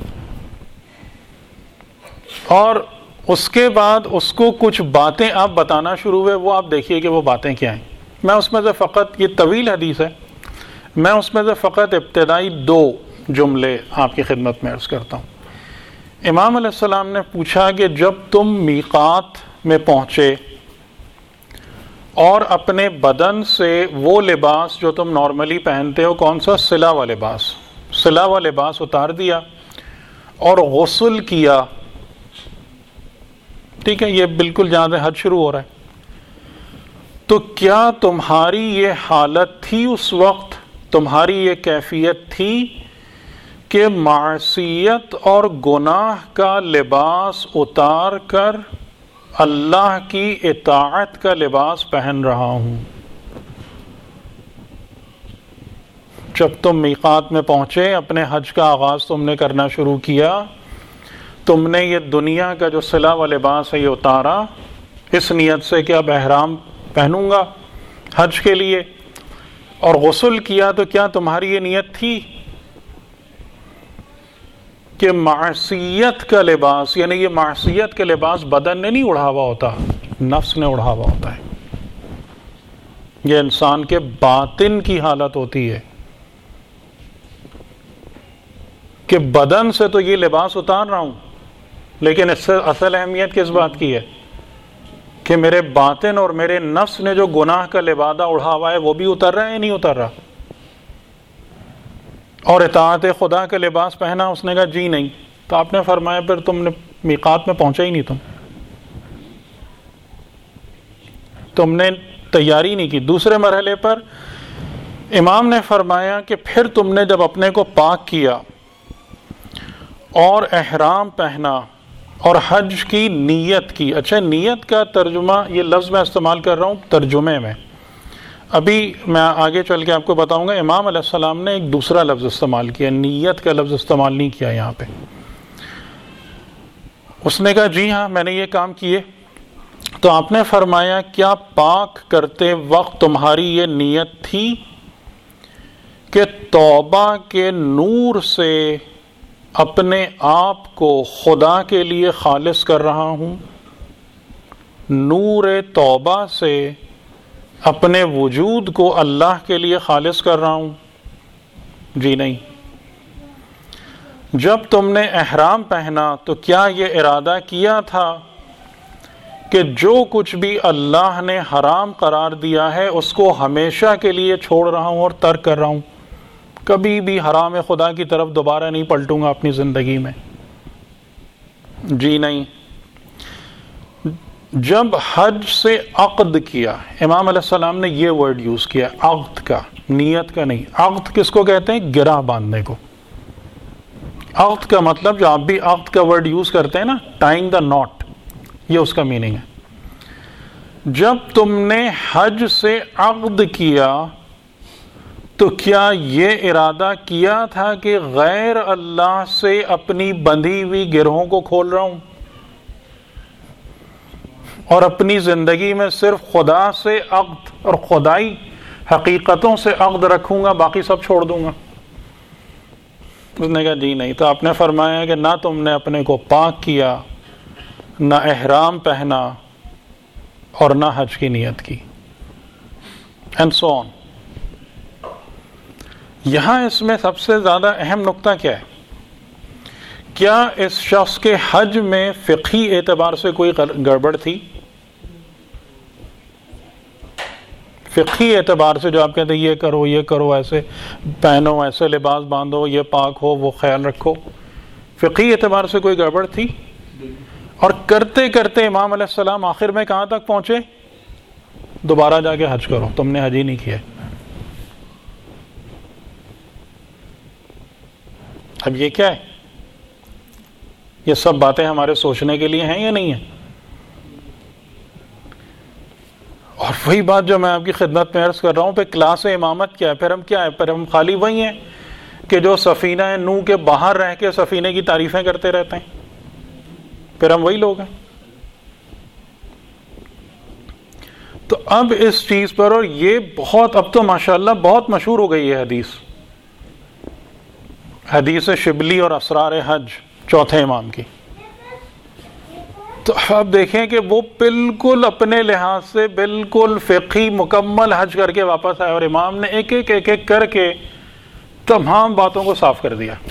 اور اس کے بعد اس کو کچھ باتیں آپ بتانا شروع ہوئے. وہ آپ دیکھیے کہ وہ باتیں کیا ہیں. میں اس میں سے فقط، یہ طویل حدیث ہے، میں اس میں سے فقط ابتدائی دو جملے آپ کی خدمت میں عرض کرتا ہوں. امام علیہ السلام نے پوچھا کہ جب تم میقات میں پہنچے اور اپنے بدن سے وہ لباس جو تم نارملی پہنتے ہو، کون سا؟ صلہ و لباس، صلہ و لباس اتار دیا اور غسل کیا. ٹھیک ہے، یہ بالکل جہاں سے حج شروع ہو رہا ہے. تو کیا تمہاری یہ حالت تھی اس وقت، تمہاری یہ کیفیت تھی کہ معصیت اور گناہ کا لباس اتار کر اللہ کی اطاعت کا لباس پہن رہا ہوں؟ جب تم میقات میں پہنچے، اپنے حج کا آغاز تم نے کرنا شروع کیا، تم نے یہ دنیا کا جو صلہ و لباس ہے یہ اتارا اس نیت سے کہ اب احرام پہنوں گا حج کے لیے، اور غسل کیا، تو کیا تمہاری یہ نیت تھی کہ معصیت کا لباس، یعنی یہ معصیت کے لباس بدن نے نہیں اڑھا ہوا ہوتا، نفس نے اڑھا ہوا ہوتا ہے، یہ انسان کے باطن کی حالت ہوتی ہے کہ بدن سے تو یہ لباس اتار رہا ہوں، لیکن اس سے اصل اہمیت کس بات کی ہے کہ میرے باطن اور میرے نفس نے جو گناہ کا لبادہ اڑھا ہوا ہے وہ بھی اتر رہا ہے یا نہیں اتر رہا؟ اور اطاعت خدا کا لباس پہنا؟ اس نے کہا جی نہیں. تو آپ نے فرمایا پھر تم نے میقات میں پہنچا ہی نہیں، تم تم نے تیاری نہیں کی. دوسرے مرحلے پر امام نے فرمایا کہ پھر تم نے جب اپنے کو پاک کیا اور احرام پہنا اور حج کی نیت کی. اچھا، نیت کا ترجمہ، یہ لفظ میں استعمال کر رہا ہوں ترجمے میں، ابھی میں آگے چل کے آپ کو بتاؤں گا. امام علیہ السلام نے ایک دوسرا لفظ استعمال کیا، نیت کا لفظ استعمال نہیں کیا یہاں پہ. اس نے کہا جی ہاں میں نے یہ کام کیے. تو آپ نے فرمایا کیا پاک کرتے وقت تمہاری یہ نیت تھی کہ توبہ کے نور سے اپنے آپ کو خدا کے لیے خالص کر رہا ہوں، نور توبہ سے اپنے وجود کو اللہ کے لیے خالص کر رہا ہوں؟ جی نہیں. جب تم نے احرام پہنا تو کیا یہ ارادہ کیا تھا کہ جو کچھ بھی اللہ نے حرام قرار دیا ہے اس کو ہمیشہ کے لیے چھوڑ رہا ہوں اور ترک کر رہا ہوں، کبھی بھی حرام خدا کی طرف دوبارہ نہیں پلٹوں گا اپنی زندگی میں؟ جی نہیں. جب حج سے عقد کیا، امام علیہ السلام نے یہ ورڈ یوز کیا، عقد کا، نیت کا نہیں. عقد کس کو کہتے ہیں؟ گرہ باندھنے کو. عقد کا مطلب، جو آپ بھی عقد کا ورڈ یوز کرتے ہیں نا، ٹائنگ دا ناٹ، یہ اس کا میننگ ہے. جب تم نے حج سے عقد کیا تو کیا یہ ارادہ کیا تھا کہ غیر اللہ سے اپنی بندھی ہوئی گرہوں کو کھول رہا ہوں اور اپنی زندگی میں صرف خدا سے عقد اور خدائی حقیقتوں سے عقد رکھوں گا، باقی سب چھوڑ دوں گا؟ اس نے کہا جی نہیں. تو آپ نے فرمایا کہ نہ تم نے اپنے کو پاک کیا، نہ احرام پہنا، اور نہ حج کی نیت کی، اینڈ سو آن. یہاں اس میں سب سے زیادہ اہم نقطہ کیا ہے؟ کیا اس شخص کے حج میں فقہی اعتبار سے کوئی گڑبڑ تھی؟ فقہی اعتبار سے جو آپ کہتے ہیں یہ کرو یہ کرو، ایسے پہنو، ایسے لباس باندھو، یہ پاک ہو، وہ خیال رکھو، فقہی اعتبار سے کوئی گڑبڑ تھی؟ اور کرتے کرتے امام علیہ السلام آخر میں کہاں تک پہنچے؟ دوبارہ جا کے حج کرو، تم نے حج ہی نہیں کیا. اب یہ کیا ہے؟ یہ سب باتیں ہمارے سوچنے کے لیے ہیں یا نہیں ہیں؟ وہی بات جو میں آپ کی خدمت میں عرض کر رہا ہوں، پہ کلاس امامت کیا ہے؟ پھر ہم کیا ہے؟ پھر ہم خالی وہی ہیں کہ جو سفینہ نوح کے باہر رہ کے سفینے کی تعریفیں کرتے رہتے ہیں، پھر ہم وہی لوگ ہیں۔ تو اب اس چیز پر، اور یہ بہت اب تو ماشاءاللہ بہت مشہور ہو گئی ہے حدیث، حدیث شبلی اور اسرار حج چوتھے امام کی۔ تو آپ دیکھیں کہ وہ بالکل اپنے لحاظ سے بالکل فقہی مکمل حج کر کے واپس آئے، اور امام نے ایک ایک ایک ایک کر کے تمام باتوں کو صاف کر دیا۔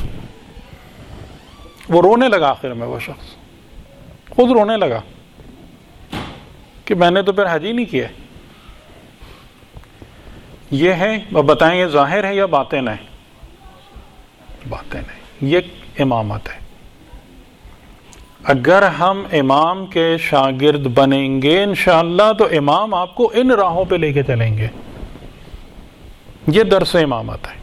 وہ رونے لگا آخر میں، وہ شخص خود رونے لگا کہ میں نے تو پھر حج ہی نہیں کیا۔ یہ ہے، اب بتائیں یہ ظاہر ہے یا باطن ہے؟ باطن ہے، یہ امامت ہے۔ اگر ہم امام کے شاگرد بنیں گے انشاءاللہ تو امام آپ کو ان راہوں پہ لے کے چلیں گے۔ یہ درس امامت ہے۔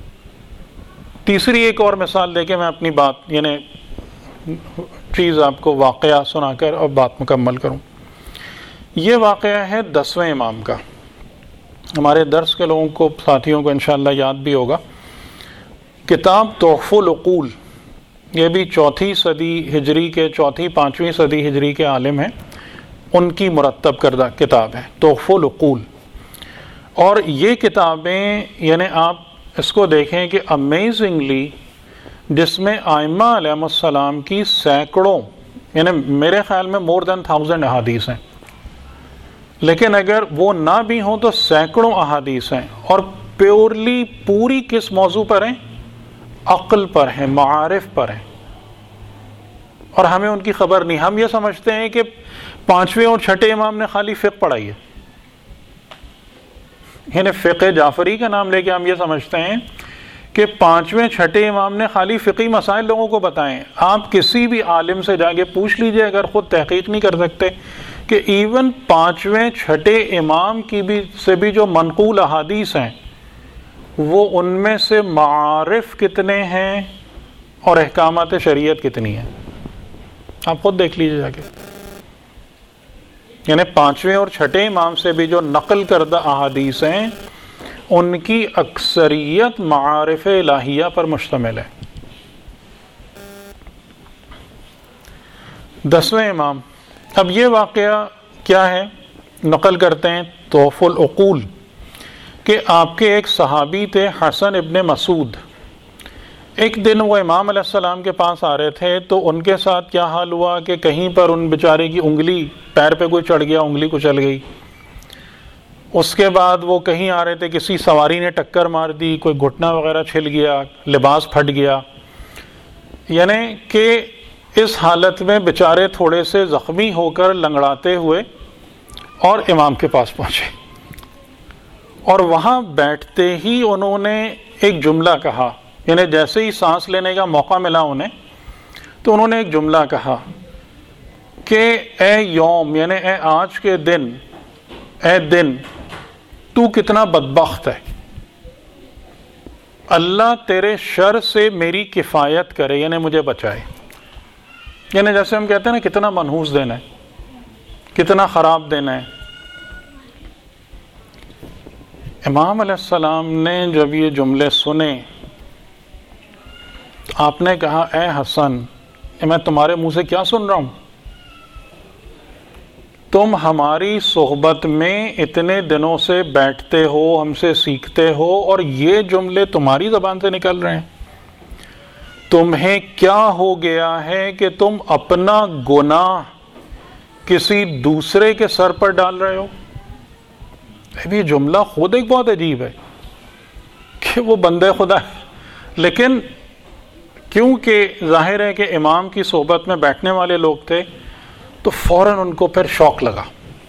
تیسری ایک اور مثال دے کے میں اپنی بات یعنی چیز آپ کو واقعہ سنا کر اور بات مکمل کروں۔ یہ واقعہ ہے دسویں امام کا، ہمارے درس کے لوگوں کو ساتھیوں کو انشاءاللہ یاد بھی ہوگا۔ کتاب تحفہ العقول، یہ بھی چوتھی صدی ہجری کے چوتھی پانچویں صدی ہجری کے عالم ہیں، ان کی مرتب کردہ کتاب ہے تحفہ العقول۔ اور یہ کتابیں یعنی آپ اس کو دیکھیں کہ امیزنگلی جس میں ائمہ علیہم السلام کی سینکڑوں یعنی میرے خیال میں مور دین تھاؤزینڈ احادیث ہیں، لیکن اگر وہ نہ بھی ہوں تو سینکڑوں احادیث ہیں، اور پیورلی پوری کس موضوع پر ہیں؟ عقل پر ہیں، معارف پر ہیں، اور ہمیں ان کی خبر نہیں۔ ہم یہ سمجھتے ہیں کہ پانچویں اور چھٹے امام نے خالی فقہ پڑھائی ہے، یعنی فقہ جعفری کا نام لے کے ہم یہ سمجھتے ہیں کہ پانچویں چھٹے امام نے خالی فقہی مسائل لوگوں کو بتائیں۔ آپ کسی بھی عالم سے جا کے پوچھ لیجئے، اگر خود تحقیق نہیں کر سکتے، کہ ایون پانچویں چھٹے امام کی بھی سے بھی جو منقول احادیث ہیں وہ ان میں سے معارف کتنے ہیں اور احکامات شریعت کتنی ہیں، آپ خود دیکھ لیجئے جا کے۔ یعنی پانچویں اور چھٹے امام سے بھی جو نقل کردہ احادیث ہیں ان کی اکثریت معارف الہیہ پر مشتمل ہے۔ دسویں امام، اب یہ واقعہ کیا ہے؟ نقل کرتے ہیں تحفہ العقول کہ آپ کے ایک صحابی تھے حسن ابن مسعود۔ ایک دن وہ امام علیہ السلام کے پاس آ رہے تھے تو ان کے ساتھ کیا حال ہوا کہ کہیں پر ان بیچارے کی انگلی پیر پہ کوئی چڑھ گیا، انگلی کو چل گئی۔ اس کے بعد وہ کہیں آ رہے تھے، کسی سواری نے ٹکر مار دی، کوئی گھٹنا وغیرہ چھل گیا، لباس پھٹ گیا، یعنی کہ اس حالت میں بیچارے تھوڑے سے زخمی ہو کر لنگڑاتے ہوئے اور امام کے پاس پہنچے، اور وہاں بیٹھتے ہی انہوں نے ایک جملہ کہا، یعنی جیسے ہی سانس لینے کا موقع ملا انہیں تو انہوں نے ایک جملہ کہا کہ اے یوم، یعنی اے آج کے دن، اے دن تو کتنا بدبخت ہے، اللہ تیرے شر سے میری کفایت کرے، یعنی مجھے بچائے۔ یعنی جیسے ہم کہتے ہیں نا کتنا منحوس دن ہے، کتنا خراب دن ہے۔ امام علیہ السلام نے جب یہ جملے سنے آپ نے کہا اے حسن، میں تمہارے منہ سے کیا سن رہا ہوں؟ تم ہماری صحبت میں اتنے دنوں سے بیٹھتے ہو، ہم سے سیکھتے ہو، اور یہ جملے تمہاری زبان سے نکل رہے ہیں؟ تمہیں کیا ہو گیا ہے کہ تم اپنا گناہ کسی دوسرے کے سر پر ڈال رہے ہو؟ اب یہ جملہ خود ایک بہت عجیب ہے کہ وہ بندے خدا ہے، لیکن کیونکہ ظاہر ہے کہ امام کی صحبت میں بیٹھنے والے لوگ تھے تو فوراً ان کو پھر شوق لگا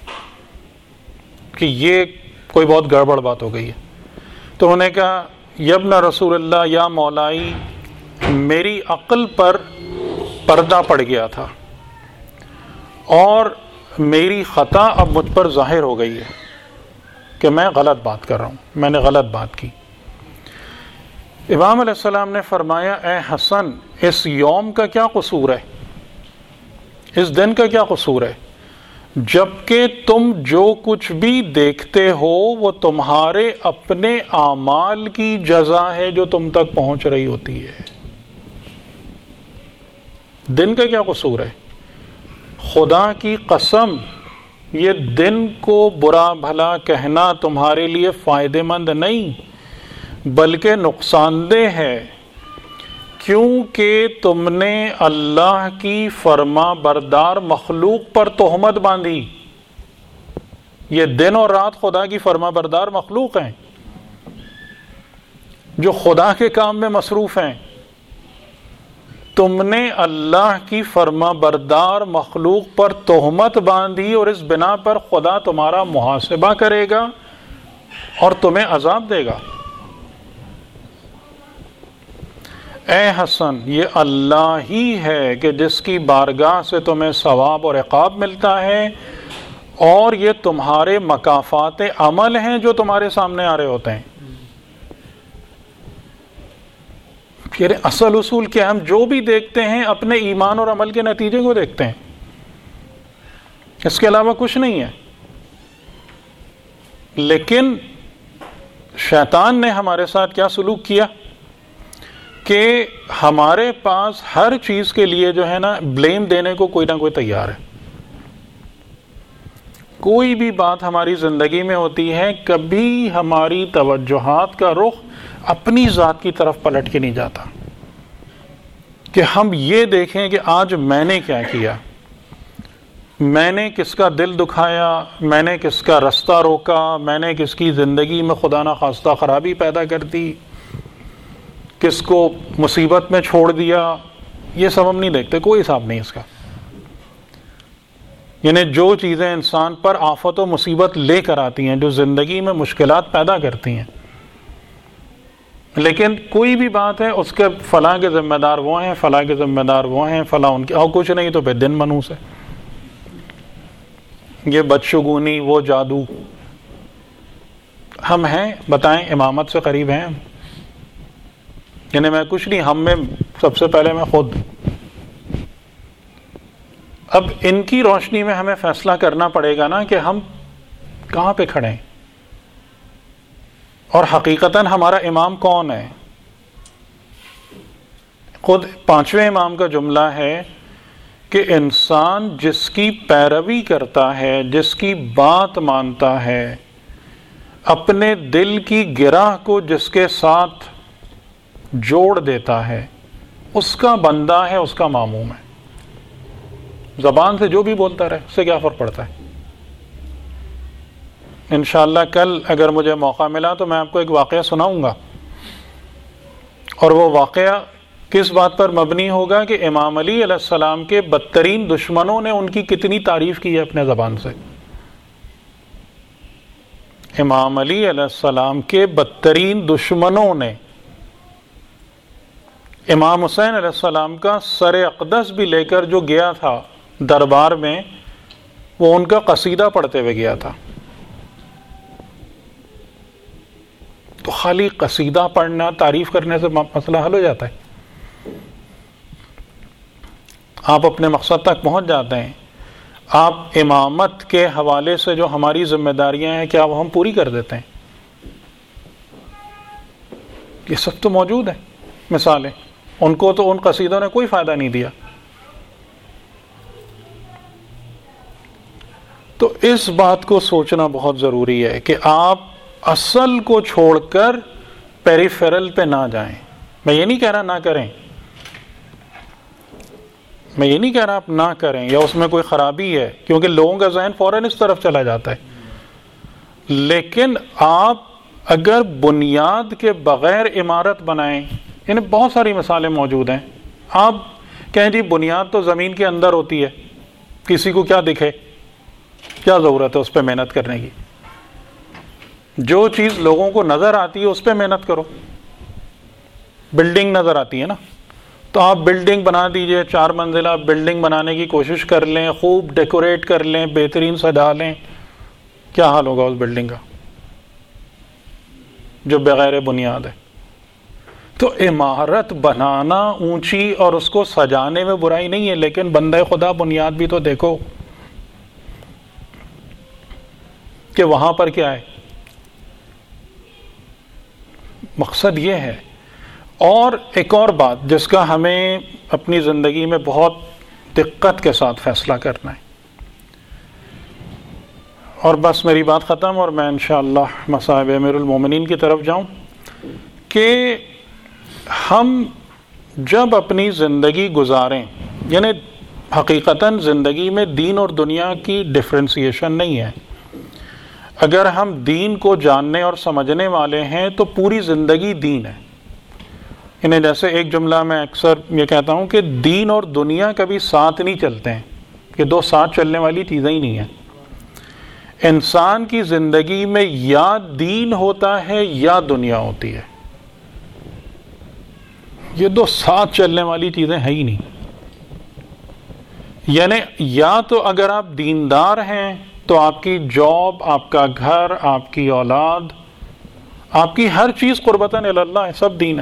کہ یہ کوئی بہت گڑبڑ بات ہو گئی ہے۔ تو انہوں نے کہا یبن رسول اللہ، یا مولائی، میری عقل پر پردہ پڑ گیا تھا اور میری خطا اب مجھ پر ظاہر ہو گئی ہے کہ میں غلط بات کر رہا ہوں، میں نے غلط بات کی۔ امام علیہ السلام نے فرمایا اے حسن، اس یوم کا کیا قصور ہے، اس دن کا کیا قصور ہے؟ جبکہ تم جو کچھ بھی دیکھتے ہو وہ تمہارے اپنے اعمال کی جزا ہے جو تم تک پہنچ رہی ہوتی ہے۔ دن کا کیا قصور ہے؟ خدا کی قسم یہ دن کو برا بھلا کہنا تمہارے لیے فائدہ مند نہیں بلکہ نقصان دہ ہے، کیونکہ تم نے اللہ کی فرما بردار مخلوق پر تہمت باندھی۔ یہ دن اور رات خدا کی فرما بردار مخلوق ہیں جو خدا کے کام میں مصروف ہیں، تم نے اللہ کی فرما بردار مخلوق پر تہمت باندھی اور اس بنا پر خدا تمہارا محاسبہ کرے گا اور تمہیں عذاب دے گا۔ اے حسن، یہ اللہ ہی ہے کہ جس کی بارگاہ سے تمہیں ثواب اور عقاب ملتا ہے، اور یہ تمہارے مکافات عمل ہیں جو تمہارے سامنے آ رہے ہوتے ہیں۔ پھر اصل اصول کیا؟ ہم جو بھی دیکھتے ہیں اپنے ایمان اور عمل کے نتیجے کو دیکھتے ہیں، اس کے علاوہ کچھ نہیں ہے۔ لیکن شیطان نے ہمارے ساتھ کیا سلوک کیا کہ ہمارے پاس ہر چیز کے لیے جو ہے نا بلیم دینے کو کوئی نہ کوئی تیار ہے۔ کوئی بھی بات ہماری زندگی میں ہوتی ہے، کبھی ہماری توجہات کا رخ اپنی ذات کی طرف پلٹ کے نہیں جاتا کہ ہم یہ دیکھیں کہ آج میں نے کیا کیا، میں نے کس کا دل دکھایا، میں نے کس کا رستہ روکا، میں نے کس کی زندگی میں خدا نہ خواستہ خرابی پیدا کر دی، کس کو مصیبت میں چھوڑ دیا۔ یہ سب ہم نہیں دیکھتے، کوئی حساب نہیں اس کا۔ یعنی جو چیزیں انسان پر آفت و مصیبت لے کر آتی ہیں، جو زندگی میں مشکلات پیدا کرتی ہیں، لیکن کوئی بھی بات ہے اس کے فلاں کے ذمہ دار وہ ہیں، فلاں کے ذمہ دار وہ ہیں، فلاں ان کے، اور کچھ نہیں تو پھر دن منوس ہے، یہ بدشگونی، وہ جادو۔ ہم ہیں، بتائیں، امامت سے قریب ہیں؟ یعنی میں کچھ نہیں، ہم میں سب سے پہلے میں خود۔ اب ان کی روشنی میں ہمیں فیصلہ کرنا پڑے گا نا کہ ہم کہاں پہ کھڑے ہیں، اور حقیقتاً ہمارا امام کون ہے۔ خود پانچویں امام کا جملہ ہے کہ انسان جس کی پیروی کرتا ہے، جس کی بات مانتا ہے، اپنے دل کی گرہ کو جس کے ساتھ جوڑ دیتا ہے، اس کا بندہ ہے، اس کا معموم ہے۔ زبان سے جو بھی بولتا رہے، اس سے کیا فرق پڑتا ہے؟ انشاءاللہ کل اگر مجھے موقع ملا تو میں آپ کو ایک واقعہ سناؤں گا، اور وہ واقعہ کس بات پر مبنی ہوگا کہ امام علی علیہ السلام کے بدترین دشمنوں نے ان کی کتنی تعریف کی ہے اپنے زبان سے۔ امام علی علیہ السلام کے بدترین دشمنوں نے امام حسین علیہ السلام کا سر اقدس بھی لے کر جو گیا تھا دربار میں، وہ ان کا قصیدہ پڑھتے ہوئے گیا تھا۔ تو خالی قصیدہ پڑھنا، تعریف کرنے سے مسئلہ حل ہو جاتا ہے؟ آپ اپنے مقصد تک پہنچ جاتے ہیں۔ آپ امامت کے حوالے سے جو ہماری ذمہ داریاں ہیں، کیا وہ ہم پوری کر دیتے ہیں؟ یہ سب تو موجود ہیں مثالیں، ان کو تو ان قصیدوں نے کوئی فائدہ نہیں دیا۔ تو اس بات کو سوچنا بہت ضروری ہے کہ آپ اصل کو چھوڑ کر پیریفیرل پہ نہ جائیں۔ میں یہ نہیں کہہ رہا نہ کریں، میں یہ نہیں کہہ رہا آپ نہ کریں یا اس میں کوئی خرابی ہے، کیونکہ لوگوں کا ذہن فوراً اس طرف چلا جاتا ہے۔ لیکن آپ اگر بنیاد کے بغیر عمارت بنائیں، یعنی بہت ساری مثالیں موجود ہیں، آپ کہیں جی بنیاد تو زمین کے اندر ہوتی ہے، کسی کو کیا دکھے، کیا ضرورت ہے اس پہ محنت کرنے کی؟ جو چیز لوگوں کو نظر آتی ہے اس پہ محنت کرو۔ بلڈنگ نظر آتی ہے نا، تو آپ بلڈنگ بنا دیجئے، چار منزلہ بلڈنگ بنانے کی کوشش کر لیں، خوب ڈیکوریٹ کر لیں، بہترین سجا لیں، کیا حال ہوگا اس بلڈنگ کا جو بغیر بنیاد ہے؟ تو عمارت بنانا اونچی اور اس کو سجانے میں برائی نہیں ہے، لیکن بندہ خدا بنیاد بھی تو دیکھو۔ کہ وہاں پر کیا ہے. مقصد یہ ہے. اور ایک اور بات جس کا ہمیں اپنی زندگی میں بہت دقت کے ساتھ فیصلہ کرنا ہے، اور بس میری بات ختم اور میں انشاءاللہ مصائب امیر المومنین کی طرف جاؤں، کہ ہم جب اپنی زندگی گزاریں، یعنی حقیقتاً زندگی میں دین اور دنیا کی ڈفرینسیشن نہیں ہے. اگر ہم دین کو جاننے اور سمجھنے والے ہیں تو پوری زندگی دین ہے. یعنی جیسے ایک جملہ میں اکثر یہ کہتا ہوں کہ دین اور دنیا کبھی ساتھ نہیں چلتے ہیں، کہ دو ساتھ چلنے والی چیزیں ہی نہیں ہیں. انسان کی زندگی میں یا دین ہوتا ہے یا دنیا ہوتی ہے. یہ دو ساتھ چلنے والی چیزیں ہیں ہی نہیں. یعنی یا تو اگر آپ دیندار ہیں تو آپ کی جاب، آپ کا گھر، آپ کی اولاد، آپ کی ہر چیز قربتاً الی اللہ ہے، سب دین ہے.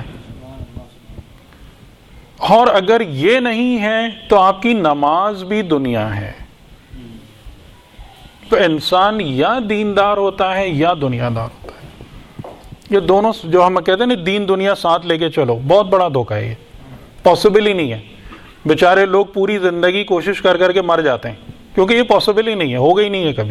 اور اگر یہ نہیں ہے تو آپ کی نماز بھی دنیا ہے. تو انسان یا دیندار ہوتا ہے یا دنیا دار ہوتا ہے. یہ دونوں جو ہم کہتے ہیں نا دین دنیا ساتھ لے کے چلو، بہت بڑا دھوکہ ہے. یہ پاسبل ہی نہیں ہے. بیچارے لوگ پوری زندگی کوشش کر کر کے مر جاتے ہیں کیونکہ یہ پاسبل ہی نہیں ہے، ہوگا ہی نہیں ہے کبھی.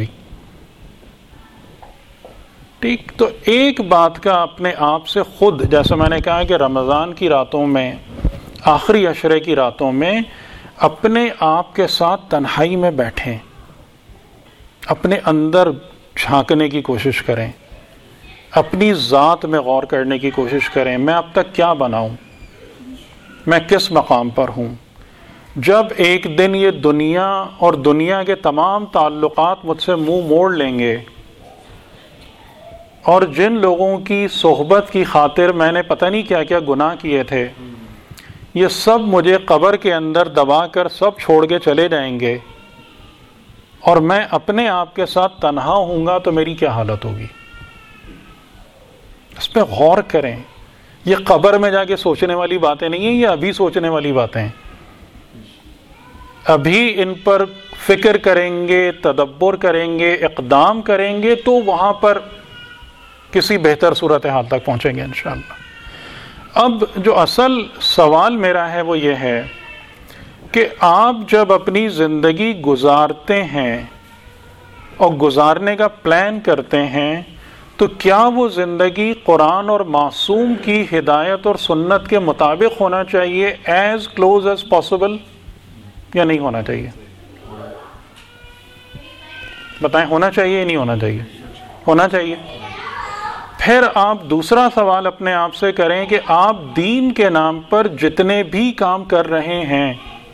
ٹھیک. تو ایک بات کا اپنے آپ سے خود، جیسے میں نے کہا کہ رمضان کی راتوں میں، آخری عشرے کی راتوں میں اپنے آپ کے ساتھ تنہائی میں بیٹھیں، اپنے اندر جھانکنے کی کوشش کریں، اپنی ذات میں غور کرنے کی کوشش کریں. میں اب تک کیا بنا ہوں، میں کس مقام پر ہوں. جب ایک دن یہ دنیا اور دنیا کے تمام تعلقات مجھ سے منہ موڑ لیں گے، اور جن لوگوں کی صحبت کی خاطر میں نے پتہ نہیں کیا کیا گناہ کیے تھے، یہ سب مجھے قبر کے اندر دبا کر سب چھوڑ کے چلے جائیں گے، اور میں اپنے آپ کے ساتھ تنہا ہوں گا، تو میری کیا حالت ہوگی. اس پہ غور کریں. یہ قبر میں جا کے سوچنے والی باتیں نہیں ہیں، یہ ابھی سوچنے والی باتیں ہیں. ابھی ان پر فکر کریں گے، تدبر کریں گے، اقدام کریں گے تو وہاں پر کسی بہتر صورتحال تک پہنچیں گے انشاءاللہ. اب جو اصل سوال میرا ہے وہ یہ ہے کہ آپ جب اپنی زندگی گزارتے ہیں اور گزارنے کا پلان کرتے ہیں تو کیا وہ زندگی قرآن اور معصوم کی ہدایت اور سنت کے مطابق ہونا چاہیے ایز کلوز ایز پاسبل، یا نہیں ہونا چاہیے؟ بتائیں، ہونا چاہیے یا نہیں ہونا چاہیے؟ ہونا چاہیے. پھر آپ دوسرا سوال اپنے آپ سے کریں کہ آپ دین کے نام پر جتنے بھی کام کر رہے ہیں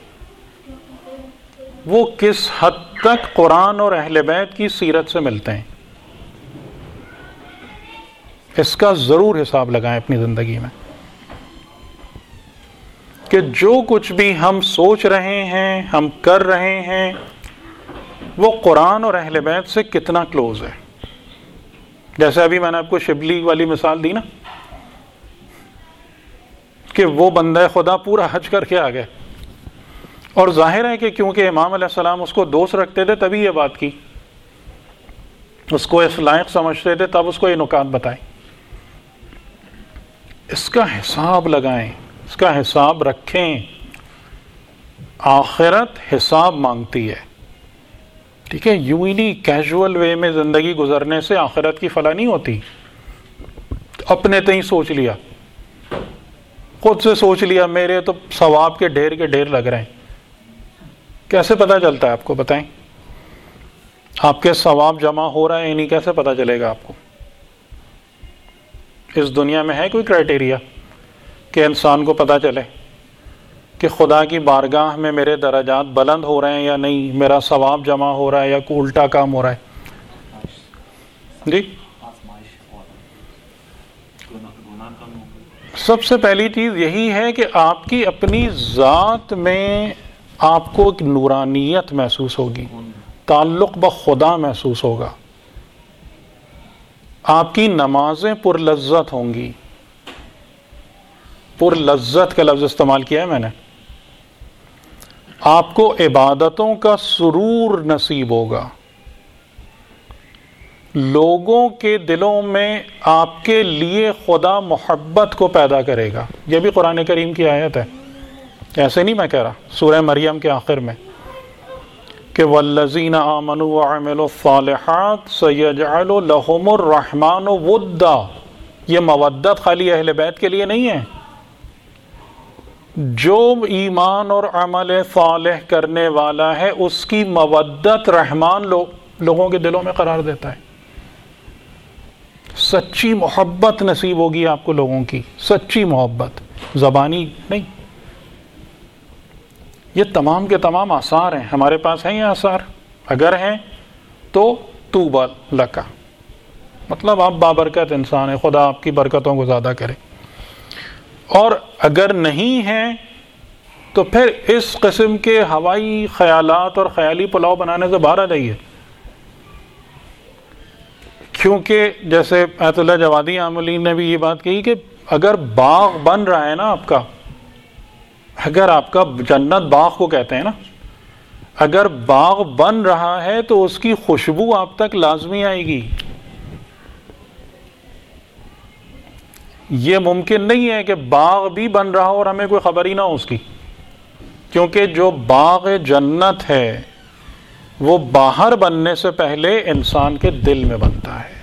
وہ کس حد تک قرآن اور اہل بیت کی سیرت سے ملتے ہیں. اس کا ضرور حساب لگائیں اپنی زندگی میں کہ جو کچھ بھی ہم سوچ رہے ہیں، ہم کر رہے ہیں، وہ قرآن اور اہل بیت سے کتنا کلوز ہے. جیسے ابھی میں نے آپ کو شبلی والی مثال دی نا، کہ وہ بندہ خدا پورا حج کر کے آ گئے، اور ظاہر ہے کہ کیونکہ امام علیہ السلام اس کو دوست رکھتے تھے تبھی یہ بات کی، اس کو اس لائق سمجھتے تھے تب اس کو یہ نکات بتائیں. اس کا حساب لگائیں، اس کا حساب رکھیں. آخرت حساب مانگتی ہے. ٹھیک ہے، یوں ہی نہیں کیجول وے میں زندگی گزرنے سے آخرت کی فلاح نہیں ہوتی. اپنے تئیں سوچ لیا، خود سے سوچ لیا میرے تو ثواب کے ڈھیر کے ڈھیر لگ رہے ہیں. کیسے پتہ چلتا ہے آپ کو؟ بتائیں، آپ کے ثواب جمع ہو رہا ہے یا نہیں، کیسے پتہ چلے گا آپ کو؟ اس دنیا میں ہے کوئی کرائٹیریا کہ انسان کو پتہ چلے کہ خدا کی بارگاہ میں میرے درجات بلند ہو رہے ہیں یا نہیں، میرا ثواب جمع ہو رہا ہے یا کوئی الٹا کام ہو رہا ہے؟ جی، سب سے پہلی چیز یہی ہے کہ آپ کی اپنی ذات میں آپ کو ایک نورانیت محسوس ہوگی، تعلق بخدا محسوس ہوگا. آپ کی نمازیں پر لذت ہوں گی. پر لذت کا لفظ استعمال کیا ہے میں نے. آپ کو عبادتوں کا سرور نصیب ہوگا. لوگوں کے دلوں میں آپ کے لیے خدا محبت کو پیدا کرے گا. یہ بھی قرآن کریم کی آیت ہے, ایسے نہیں میں کہہ رہا, سورہ مریم کے آخر میں کہ والذین آمنوا وعملوا الصالحات سیجعل لهم الرحمن ودا. یہ مودت خالی اہل بیت کے لیے نہیں ہے, جو ایمان اور عمل صالح کرنے والا ہے اس کی مودت رحمان لو, لوگوں کے دلوں میں قرار دیتا ہے. سچی محبت نصیب ہوگی آپ کو لوگوں کی, سچی محبت, زبانی نہیں. یہ تمام کے تمام آثار ہیں, ہمارے پاس ہیں یہ آثار, اگر ہیں تو طوبی لک, مطلب آپ بابرکت انسان ہیں, خدا آپ کی برکتوں کو زیادہ کرے. اور اگر نہیں ہیں تو پھر اس قسم کے ہوائی خیالات اور خیالی پلاؤ بنانے سے باہر آ جائیے. کیونکہ جیسے آیت اللہ جوادی عاملین نے بھی یہ بات کہی کہ اگر باغ بن رہا ہے نا آپ کا, اگر آپ کا جنت باغ کو کہتے ہیں نا, اگر باغ بن رہا ہے تو اس کی خوشبو آپ تک لازمی آئے گی. یہ ممکن نہیں ہے کہ باغ بھی بن رہا ہو اور ہمیں کوئی خبر ہی نہ ہو اس کی, کیونکہ جو باغ جنت ہے وہ باہر بننے سے پہلے انسان کے دل میں بنتا ہے,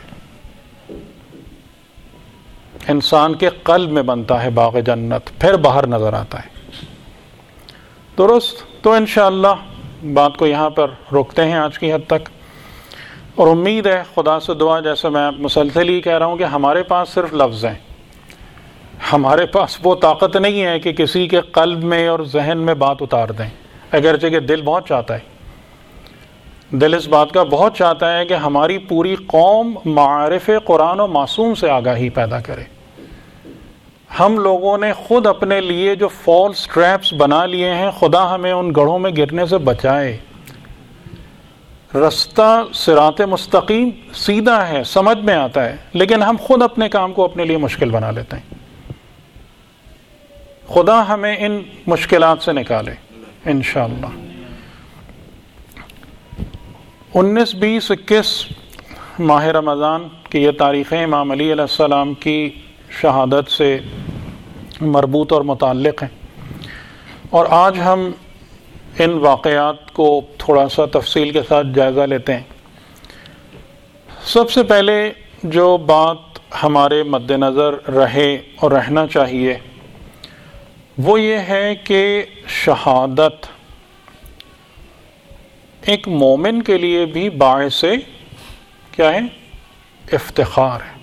انسان کے قلب میں بنتا ہے باغ جنت, پھر باہر نظر آتا ہے. درست. تو انشاءاللہ بات کو یہاں پر روکتے ہیں آج کی حد تک, اور امید ہے خدا سے دعا, جیسے میں مسلسل ہی کہہ رہا ہوں کہ ہمارے پاس صرف لفظ ہیں, ہمارے پاس وہ طاقت نہیں ہے کہ کسی کے قلب میں اور ذہن میں بات اتار دیں, اگرچہ کہ دل بہت چاہتا ہے, دل اس بات کا بہت چاہتا ہے کہ ہماری پوری قوم معارف قرآن و معصوم سے آگاہی پیدا کرے. ہم لوگوں نے خود اپنے لیے جو فالس ٹریپس بنا لیے ہیں, خدا ہمیں ان گڑھوں میں گرنے سے بچائے. رستہ صراط مستقیم سیدھا ہے, سمجھ میں آتا ہے, لیکن ہم خود اپنے کام کو اپنے لیے مشکل بنا لیتے ہیں. خدا ہمیں ان مشکلات سے نکالے انشاءاللہ. انیس بیس اکیس ماہ رمضان کی یہ تاریخیں امام علی علیہ السلام کی شہادت سے مربوط اور متعلق ہیں, اور آج ہم ان واقعات کو تھوڑا سا تفصیل کے ساتھ جائزہ لیتے ہیں. سب سے پہلے جو بات ہمارے مد نظر رہے اور رہنا چاہیے وہ یہ ہے کہ شہادت ایک مومن کے لیے بھی باعث کیا ہے, افتخار ہے.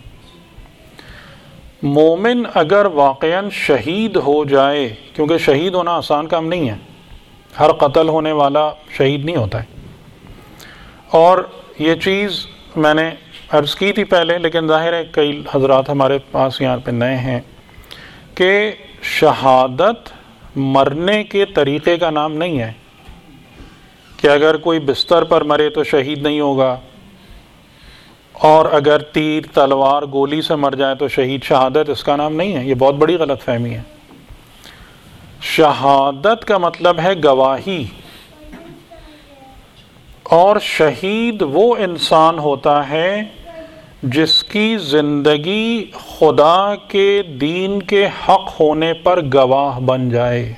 مومن اگر واقعاً شہید ہو جائے, کیونکہ شہید ہونا آسان کام نہیں ہے, ہر قتل ہونے والا شہید نہیں ہوتا ہے, اور یہ چیز میں نے عرض کی تھی پہلے, لیکن ظاہر ہے کئی حضرات ہمارے پاس یہاں پہ نئے ہیں کہ شہادت مرنے کے طریقے کا نام نہیں ہے, کہ اگر کوئی بستر پر مرے تو شہید نہیں ہوگا, اور اگر تیر تلوار گولی سے مر جائے تو شہید. شہادت اس کا نام نہیں ہے, یہ بہت بڑی غلط فہمی ہے. شہادت کا مطلب ہے گواہی, اور شہید وہ انسان ہوتا ہے جس کی زندگی خدا کے دین کے حق ہونے پر گواہ بن جائے.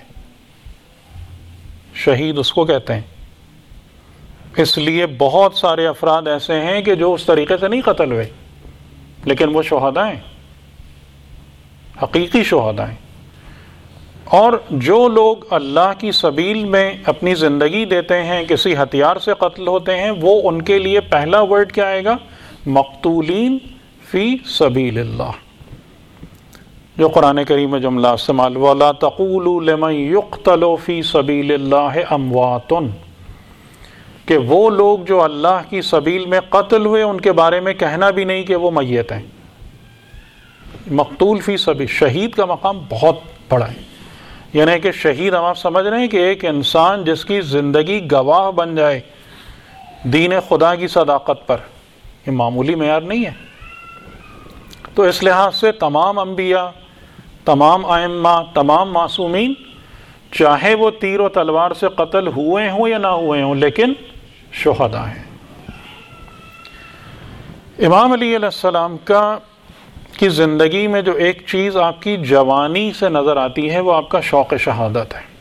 شہید اس کو کہتے ہیں. اس لیے بہت سارے افراد ایسے ہیں کہ جو اس طریقے سے نہیں قتل ہوئے, لیکن وہ شہداء ہیں, حقیقی شہداء ہیں. اور جو لوگ اللہ کی سبیل میں اپنی زندگی دیتے ہیں, کسی ہتھیار سے قتل ہوتے ہیں, وہ ان کے لیے پہلا ورڈ کیا آئے گا, مقتولین فی سبیل اللہ, جو قرآن کریم میں جملہ استعمال, وَلَا تَقُولُوا لِمَنْ يُقْتَلُ فِي سَبِيلِ اللَّهِ أَمْوَاتٌ, کہ وہ لوگ جو اللہ کی سبیل میں قتل ہوئے ان کے بارے میں کہنا بھی نہیں کہ وہ میت ہیں. مقتول فی سبیل, شہید کا مقام بہت بڑا ہے. یعنی کہ شہید ہم آپ سمجھ رہے ہیں کہ ایک انسان جس کی زندگی گواہ بن جائے دین خدا کی صداقت پر, یہ معمولی معیار نہیں ہے. تو اس لحاظ سے تمام انبیاء, تمام ائمہ, تمام معصومین, چاہے وہ تیر و تلوار سے قتل ہوئے ہوں یا نہ ہوئے ہوں, لیکن شہداء ہیں. امام علی علیہ السلام کا کی زندگی میں جو ایک چیز آپ کی جوانی سے نظر آتی ہے وہ آپ کا شوق شہادت ہے.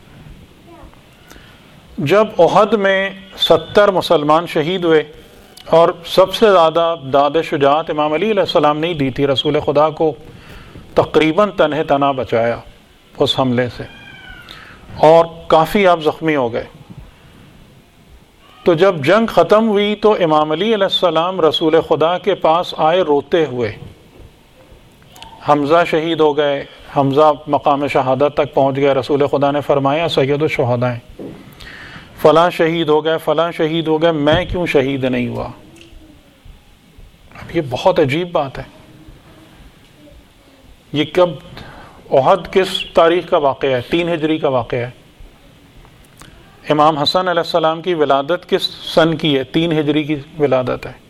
جب احد میں ستر مسلمان شہید ہوئے اور سب سے زیادہ داد شجاعت امام علی علیہ السلام نے دی تھی، رسول خدا کو تقریباً تنہ تنہا بچایا اس حملے سے اور کافی آپ زخمی ہو گئے. تو جب جنگ ختم ہوئی تو امام علی علیہ السلام رسول خدا کے پاس آئے روتے ہوئے. حمزہ شہید ہو گئے، حمزہ مقام شہادت تک پہنچ گئے، رسول خدا نے فرمایا سید الشہداء ہیں، فلاں شہید ہو گئے، فلاں شہید ہو گئے، میں کیوں شہید نہیں ہوا؟ اب یہ بہت عجیب بات ہے. یہ کب احد کس تاریخ کا واقعہ ہے؟ تین ہجری کا واقعہ ہے. امام حسن علیہ السلام کی ولادت کس سن کی ہے؟ تین ہجری کی ولادت ہے.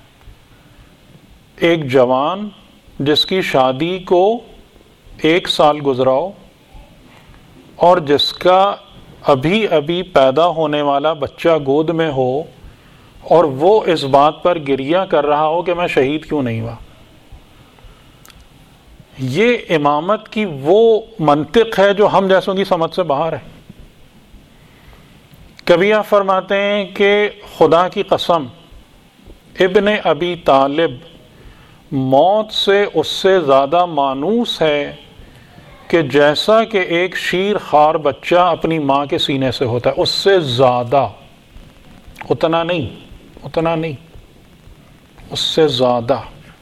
ایک جوان جس کی شادی کو ایک سال گزرا ہو اور جس کا ابھی ابھی پیدا ہونے والا بچہ گود میں ہو اور وہ اس بات پر گریہ کر رہا ہو کہ میں شہید کیوں نہیں ہوا. یہ امامت کی وہ منطق ہے جو ہم جیسوں کی سمجھ سے باہر ہے. کبھی آپ فرماتے ہیں کہ خدا کی قسم ابن ابی طالب موت سے اس سے زیادہ مانوس ہے کہ جیسا کہ ایک شیر خوار بچہ اپنی ماں کے سینے سے ہوتا ہے، اس سے زیادہ، اتنا نہیں اتنا نہیں اس سے زیادہ.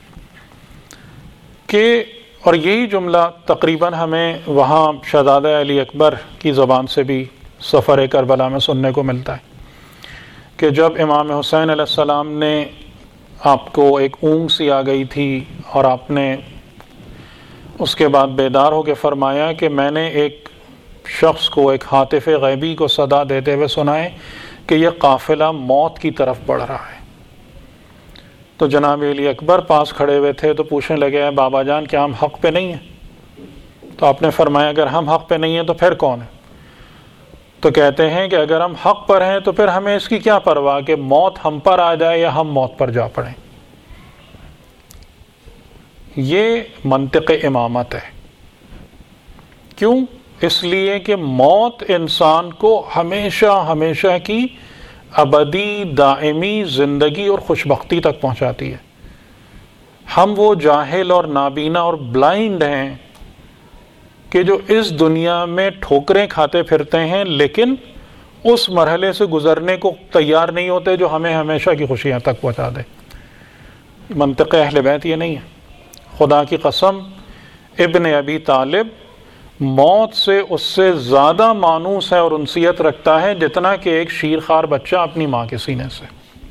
کہ اور یہی جملہ تقریباً ہمیں وہاں شہزادہ علی اکبر کی زبان سے بھی سفر کربلا میں سننے کو ملتا ہے کہ جب امام حسین علیہ السلام نے آپ کو ایک اونگ سی آ گئی تھی اور آپ نے اس کے بعد بیدار ہو کے فرمایا کہ میں نے ایک شخص کو، ایک ہاتف غیبی کو صدا دیتے ہوئے سنا ہے کہ یہ قافلہ موت کی طرف بڑھ رہا ہے. تو جناب علی اکبر پاس کھڑے ہوئے تھے تو پوچھنے لگے بابا جان کیا ہم حق پہ نہیں ہیں؟ تو آپ نے فرمایا اگر ہم حق پہ نہیں ہیں تو پھر کون ہے؟ تو کہتے ہیں کہ اگر ہم حق پر ہیں تو پھر ہمیں اس کی کیا پرواہ کہ موت ہم پر آ جائے یا ہم موت پر جا پڑیں. یہ منطق امامت ہے. کیوں؟ اس لیے کہ موت انسان کو ہمیشہ ہمیشہ کی ابدی دائمی زندگی اور خوشبختی تک پہنچاتی ہے. ہم وہ جاہل اور نابینا اور بلائنڈ ہیں کہ جو اس دنیا میں ٹھوکریں کھاتے پھرتے ہیں لیکن اس مرحلے سے گزرنے کو تیار نہیں ہوتے جو ہمیں ہمیشہ کی خوشیاں تک پہنچا دے. منطق اہل بیت یہ نہیں ہے. خدا کی قسم ابن ابی طالب موت سے اس سے زیادہ مانوس ہے اور انسیت رکھتا ہے جتنا کہ ایک شیرخوار بچہ اپنی ماں کے سینے سے.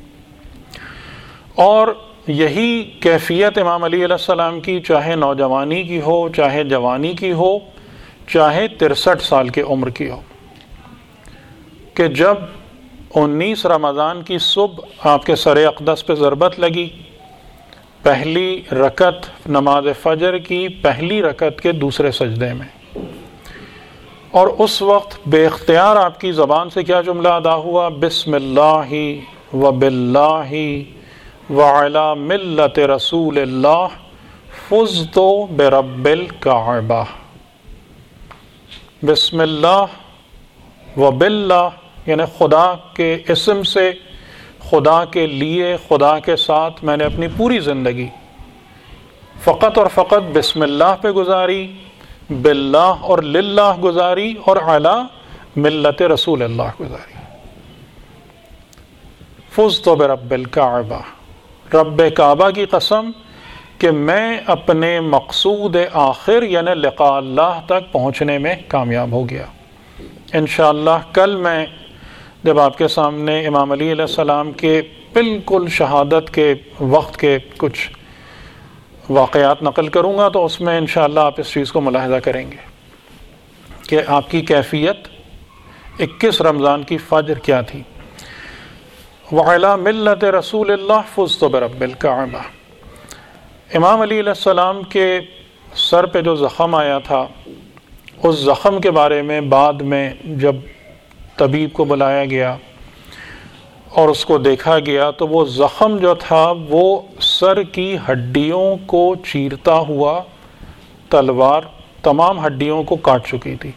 اور یہی کیفیت امام علی علیہ السلام کی چاہے نوجوانی کی ہو، چاہے جوانی کی ہو، چاہے ترسٹھ سال کی عمر کی ہو، کہ جب انیس رمضان کی صبح آپ کے سر اقدس پہ ضربت لگی، پہلی رکعت نماز فجر کی پہلی رکعت کے دوسرے سجدے میں، اور اس وقت بے اختیار آپ کی زبان سے کیا جملہ ادا ہوا؟ بسم اللہ و باللہ وعلی ملت رسول اللہ فزت برب الکعبہ. بسم اللہ و باللہ یعنی خدا کے اسم سے، خدا کے لیے، خدا کے ساتھ میں نے اپنی پوری زندگی فقط اور فقط بسم اللہ پہ گزاری، باللہ اور للہ گزاری، اور علی ملت رسول اللہ گزاری. فزت برب الکعبہ، رب کعبہ کی قسم کہ میں اپنے مقصود آخر یعنی لقاء اللہ تک پہنچنے میں کامیاب ہو گیا. انشاءاللہ کل میں جب آپ کے سامنے امام علی علیہ السلام کے بالکل شہادت کے وقت کے کچھ واقعات نقل کروں گا تو اس میں انشاءاللہ آپ اس چیز کو ملاحظہ کریں گے کہ آپ کی کیفیت اکیس رمضان کی فجر کیا تھی. وعلی ملت رسول اللہ فزت برب الکعبہ. امام علی علیہ السلام کے سر پہ جو زخم آیا تھا، اس زخم کے بارے میں بعد میں جب طبیب کو بلایا گیا اور اس کو دیکھا گیا تو وہ زخم جو تھا وہ سر کی ہڈیوں کو چیرتا ہوا تلوار تمام ہڈیوں کو کاٹ چکی تھی۔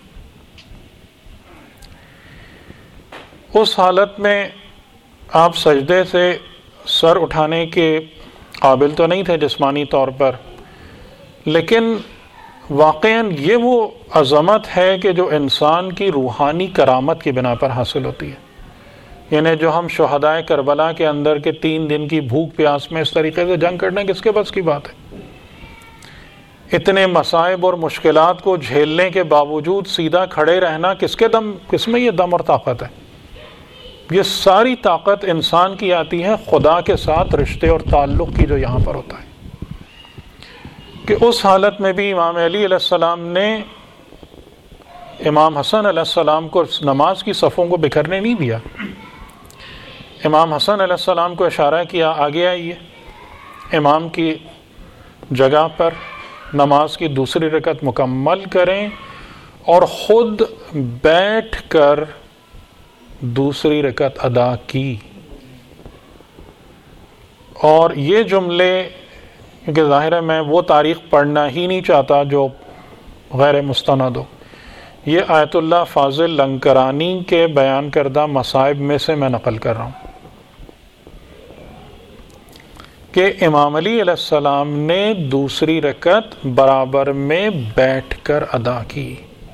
اس حالت میں آپ سجدے سے سر اٹھانے کے قابل تو نہیں تھے جسمانی طور پر، لیکن واقعاً یہ وہ عظمت ہے کہ جو انسان کی روحانی کرامت کی بنا پر حاصل ہوتی ہے۔ یعنی جو ہم شہدائے کربلا کے اندر کے تین دن کی بھوک پیاس میں اس طریقے سے جنگ کرنا کس کے بس کی بات ہے؟ اتنے مصائب اور مشکلات کو جھیلنے کے باوجود سیدھا کھڑے رہنا کس کے دم کس میں یہ دم اور طاقت ہے؟ یہ ساری طاقت انسان کی آتی ہے خدا کے ساتھ رشتے اور تعلق کی، جو یہاں پر ہوتا ہے کہ اس حالت میں بھی امام علی علیہ السلام نے امام حسن علیہ السلام کو نماز کی صفوں کو بکھرنے نہیں دیا۔ امام حسن علیہ السلام کو اشارہ کیا، آگے آئیے، امام کی جگہ پر نماز کی دوسری رکعت مکمل کریں اور خود بیٹھ کر دوسری رکعت ادا کی۔ اور یہ جملے، کیونکہ ظاہر ہے میں وہ تاریخ پڑھنا ہی نہیں چاہتا جو غیر مستند ہو، یہ آیت اللہ فاضل لنکرانی کے بیان کردہ مصائب میں سے میں نقل کر رہا ہوں کہ امام علی علیہ السلام نے دوسری رکعت برابر میں بیٹھ کر ادا کی،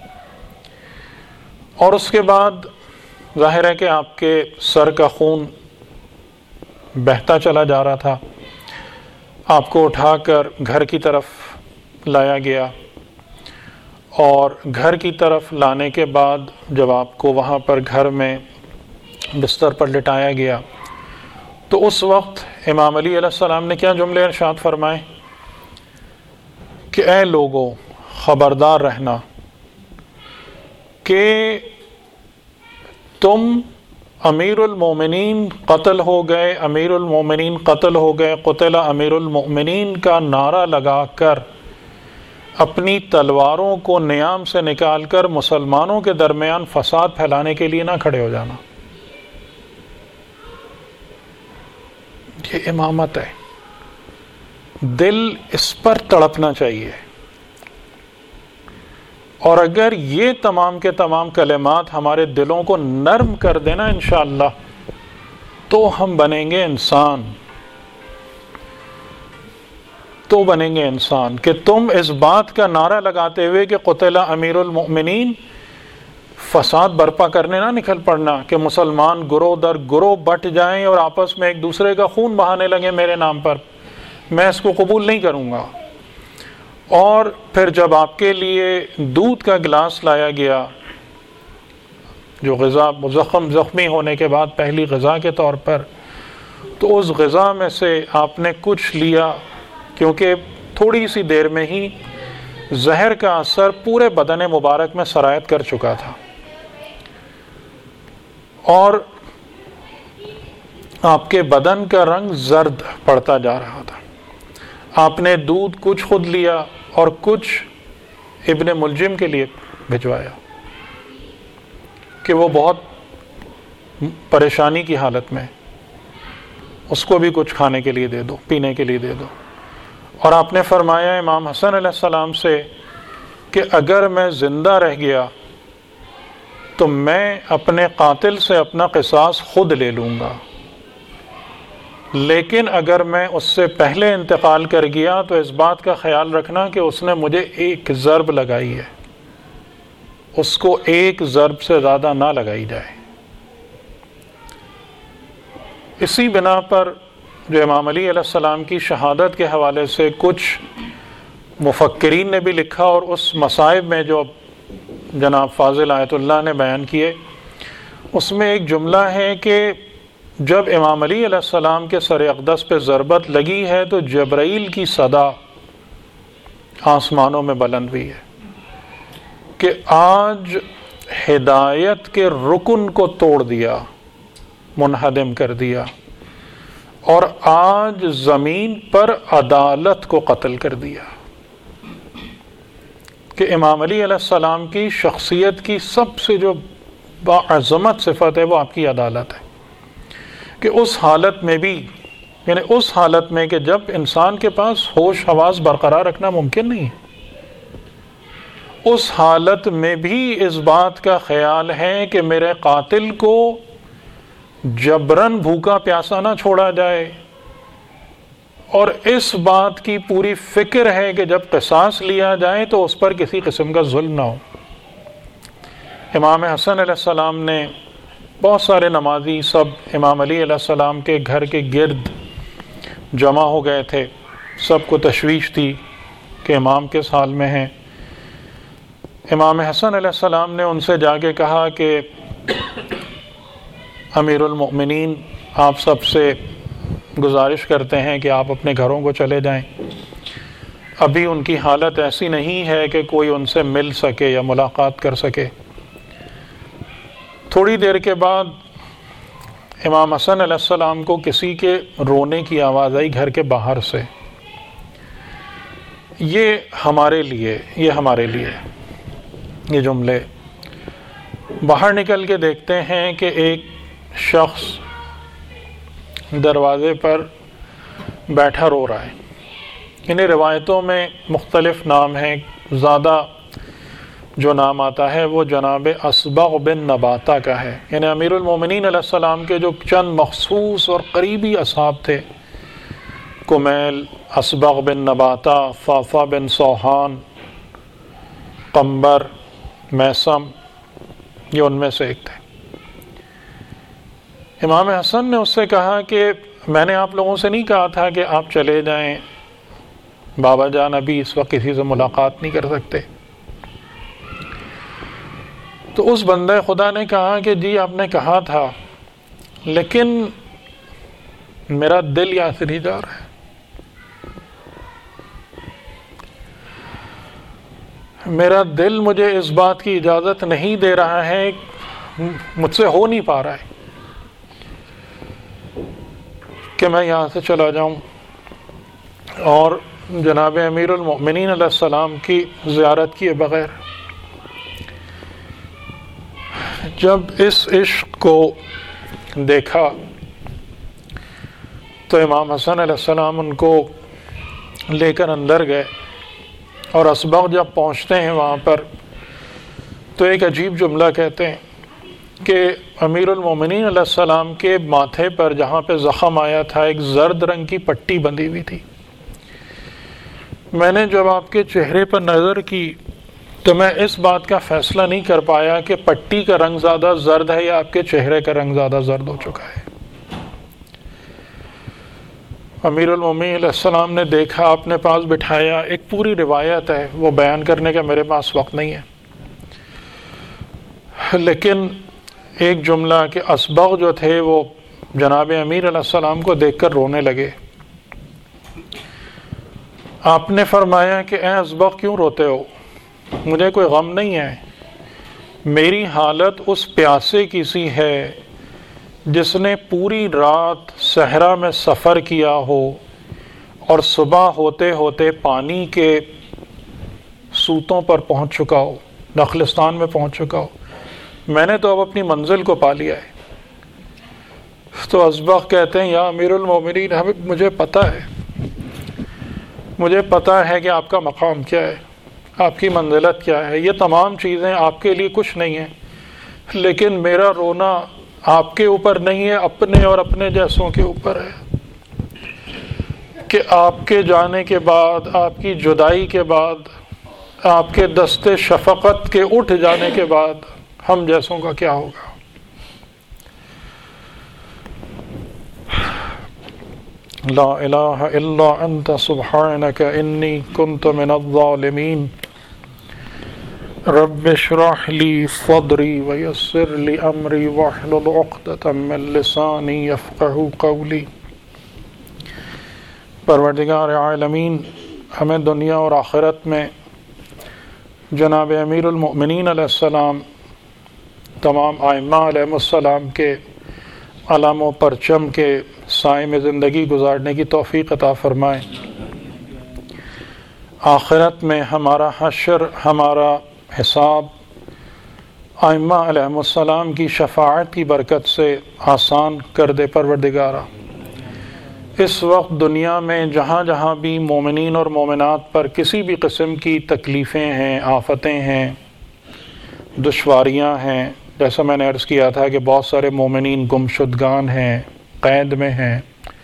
اور اس کے بعد ظاہر ہے کہ آپ کے سر کا خون بہتا چلا جا رہا تھا، آپ کو اٹھا کر گھر کی طرف لایا گیا، اور گھر کی طرف لانے کے بعد جب آپ کو وہاں پر گھر میں بستر پر لٹایا گیا تو اس وقت امام علی علیہ السلام نے کیا جملے ارشاد فرمائے کہ اے لوگو خبردار رہنا کہ تم امیر المومنین قتل ہو گئے، امیر المومنین قتل ہو گئے، قتل امیر المومنین کا نعرہ لگا کر اپنی تلواروں کو نیام سے نکال کر مسلمانوں کے درمیان فساد پھیلانے کے لیے نہ کھڑے ہو جانا۔ یہ امامت ہے، دل اس پر تڑپنا چاہیے، اور اگر یہ تمام کے تمام کلمات ہمارے دلوں کو نرم کر دینا انشاءاللہ تو ہم بنیں گے انسان، تو بنیں گے انسان کہ تم اس بات کا نعرہ لگاتے ہوئے کہ قتل امیر المؤمنین فساد برپا کرنے نہ نکل پڑنا کہ مسلمان گروہ در گروہ بٹ جائیں اور آپس میں ایک دوسرے کا خون بہانے لگے میرے نام پر، میں اس کو قبول نہیں کروں گا۔ اور پھر جب آپ کے لیے دودھ کا گلاس لایا گیا جو غذا زخم زخمی ہونے کے بعد پہلی غذا کے طور پر، تو اس غذا میں سے آپ نے کچھ لیا، کیونکہ تھوڑی سی دیر میں ہی زہر کا اثر پورے بدن مبارک میں سرایت کر چکا تھا، اور آپ کے بدن کا رنگ زرد پڑتا جا رہا تھا۔ آپ نے دودھ کچھ خود لیا اور کچھ ابن ملجم کے لیے بھجوایا کہ وہ بہت پریشانی کی حالت میں، اس کو بھی کچھ کھانے کے لیے دے دو، پینے کے لیے دے دو۔ اور آپ نے فرمایا امام حسن علیہ السلام سے کہ اگر میں زندہ رہ گیا تو میں اپنے قاتل سے اپنا قصاص خود لے لوں گا، لیکن اگر میں اس سے پہلے انتقال کر گیا تو اس بات کا خیال رکھنا کہ اس نے مجھے ایک ضرب لگائی ہے، اس کو ایک ضرب سے زیادہ نہ لگائی جائے۔ اسی بنا پر جو امام علی علیہ السلام کی شہادت کے حوالے سے کچھ مفکرین نے بھی لکھا، اور اس مصائب میں جو جناب فاضل آیت اللہ نے بیان کیے، اس میں ایک جملہ ہے کہ جب امام علی علیہ السلام کے سر اقدس پہ ضربت لگی ہے تو جبرائیل کی صدا آسمانوں میں بلند ہوئی ہے کہ آج ہدایت کے رکن کو توڑ دیا، منہدم کر دیا، اور آج زمین پر عدالت کو قتل کر دیا۔ کہ امام علی علیہ السلام کی شخصیت کی سب سے جو باعظمت صفت ہے وہ آپ کی عدالت ہے، کہ اس حالت میں بھی یعنی اس حالت میں کہ جب انسان کے پاس ہوش حواس برقرار رکھنا ممکن نہیں ہے، اس حالت میں بھی اس بات کا خیال ہے کہ میرے قاتل کو جبراً بھوکا پیاسا نہ چھوڑا جائے، اور اس بات کی پوری فکر ہے کہ جب قصاص لیا جائے تو اس پر کسی قسم کا ظلم نہ ہو۔ امام حسن علیہ السلام نے بہت سارے نمازی سب امام علی علیہ السلام کے گھر کے گرد جمع ہو گئے تھے، سب کو تشویش تھی کہ امام کس حال میں ہیں۔ امام حسن علیہ السلام نے ان سے جا کے کہا کہ امیر المؤمنین آپ سب سے گزارش کرتے ہیں کہ آپ اپنے گھروں کو چلے جائیں، ابھی ان کی حالت ایسی نہیں ہے کہ کوئی ان سے مل سکے یا ملاقات کر سکے۔ تھوڑی دیر کے بعد امام حسن علیہ السلام کو کسی کے رونے کی آواز آئی گھر کے باہر سے۔ یہ ہمارے لیے یہ ہمارے لیے یہ جملے، باہر نکل کے دیکھتے ہیں کہ ایک شخص دروازے پر بیٹھا رو رہا ہے۔ انہیں روایتوں میں مختلف نام ہیں، زیادہ جو نام آتا ہے وہ جناب اصبغ بن نباتہ کا ہے، یعنی امیر المومنین علیہ السلام کے جو چند مخصوص اور قریبی اصحاب تھے، کمیل، اصبغ بن نباتہ، فافا بن سوحان، قمبر، میسم، یہ ان میں سے ایک تھے۔ امام حسن نے اس سے کہا کہ میں نے آپ لوگوں سے نہیں کہا تھا کہ آپ چلے جائیں، بابا جان ابھی اس وقت کسی سے ملاقات نہیں کر سکتے؟ تو اس بندہ خدا نے کہا کہ جی آپ نے کہا تھا، لیکن میرا دل یہاں سے نہیں جا رہا ہے، میرا دل مجھے اس بات کی اجازت نہیں دے رہا ہے، مجھ سے ہو نہیں پا رہا ہے کہ میں یہاں سے چلا جاؤں اور جناب امیر المؤمنین علیہ السلام کی زیارت کیے بغیر۔ جب اس عشق کو دیکھا تو امام حسن علیہ السلام ان کو لے کر اندر گئے، اور اصبغ جب پہنچتے ہیں وہاں پر تو ایک عجیب جملہ کہتے ہیں کہ امیر المومنین علیہ السلام کے ماتھے پر جہاں پہ زخم آیا تھا ایک زرد رنگ کی پٹی بندھی ہوئی تھی۔ میں نے جب آپ کے چہرے پر نظر کی تو میں اس بات کا فیصلہ نہیں کر پایا کہ پٹی کا رنگ زیادہ زرد ہے یا آپ کے چہرے کا رنگ زیادہ زرد ہو چکا ہے۔ امیر المومنین علیہ السلام نے دیکھا، اپنے پاس بٹھایا، ایک پوری روایت ہے، وہ بیان کرنے کا میرے پاس وقت نہیں ہے، لیکن ایک جملہ کہ اصبغ جو تھے وہ جناب امیر علیہ السلام کو دیکھ کر رونے لگے۔ آپ نے فرمایا کہ اے اصبغ کیوں روتے ہو؟ مجھے کوئی غم نہیں ہے، میری حالت اس پیاسے کی سی ہے جس نے پوری رات صحرا میں سفر کیا ہو اور صبح ہوتے ہوتے پانی کے سوتوں پر پہنچ چکا ہو، نخلستان میں پہنچ چکا ہو، میں نے تو اب اپنی منزل کو پا لیا ہے۔ تو اصبغ کہتے ہیں یا امیر المومنین، ہمیں مجھے پتہ ہے مجھے پتہ ہے کہ آپ کا مقام کیا ہے، آپ کی منزلت کیا ہے، یہ تمام چیزیں آپ کے لیے کچھ نہیں ہیں، لیکن میرا رونا آپ کے اوپر نہیں ہے، اپنے اور اپنے جیسوں کے اوپر ہے کہ آپ کے جانے کے بعد، آپ کی جدائی کے بعد، آپ کے دست شفقت کے اٹھ جانے کے بعد ہم جیسوں کا کیا ہوگا۔ لا الہ الا انت سبحانک انی کنت من الظالمین رب اشرح لی صدری ویسر لی امری واحلل عقدۃ من لسانی یفقہوا قولی۔ پروردگار عالمین، ہمیں دنیا اور آخرت میں جناب امیر المؤمنین علیہ السلام، تمام ائمہ علیہ السلام کے علم و پرچم کے سائے میں زندگی گزارنے کی توفیق عطا فرمائے۔ آخرت میں ہمارا حشر، ہمارا حساب ائمہ علیہ السلام کی شفاعت کی برکت سے آسان کر دے پروردگارا۔ اس وقت دنیا میں جہاں جہاں بھی مومنین اور مومنات پر کسی بھی قسم کی تکلیفیں ہیں، آفتیں ہیں، دشواریاں ہیں، جیسا میں نے عرض کیا تھا کہ بہت سارے مومنین گمشدگان ہیں، قید میں ہیں،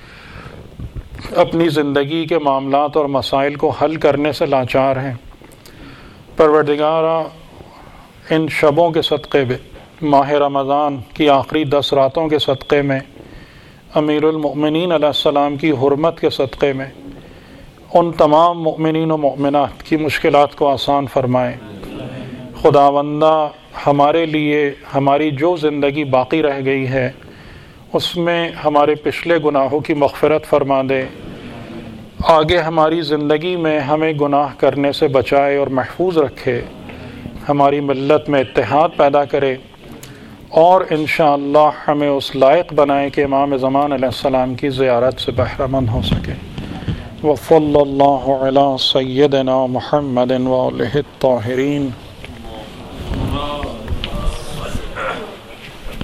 اپنی زندگی کے معاملات اور مسائل کو حل کرنے سے لاچار ہیں، پروردگارا ان شبوں کے صدقے میں، ماہ رمضان کی آخری دس راتوں کے صدقے میں، امیر المؤمنین علیہ السلام کی حرمت کے صدقے میں ان تمام مؤمنین و مؤمنات کی مشکلات کو آسان فرمائے۔ خداوندہ ہمارے لیے ہماری جو زندگی باقی رہ گئی ہے اس میں ہمارے پچھلے گناہوں کی مغفرت فرما دے، آگے ہماری زندگی میں ہمیں گناہ کرنے سے بچائے اور محفوظ رکھے، ہماری ملت میں اتحاد پیدا کرے، اور انشاءاللہ ہمیں اس لائق بنائے کہ امام زمان علیہ السلام کی زیارت سے بہرہ مند ہو سکے۔ وصلی اللہ علی سیدنا محمد وآلہ الطاہرین۔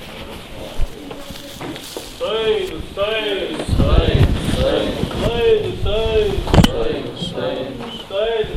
Say, say, say, say, say.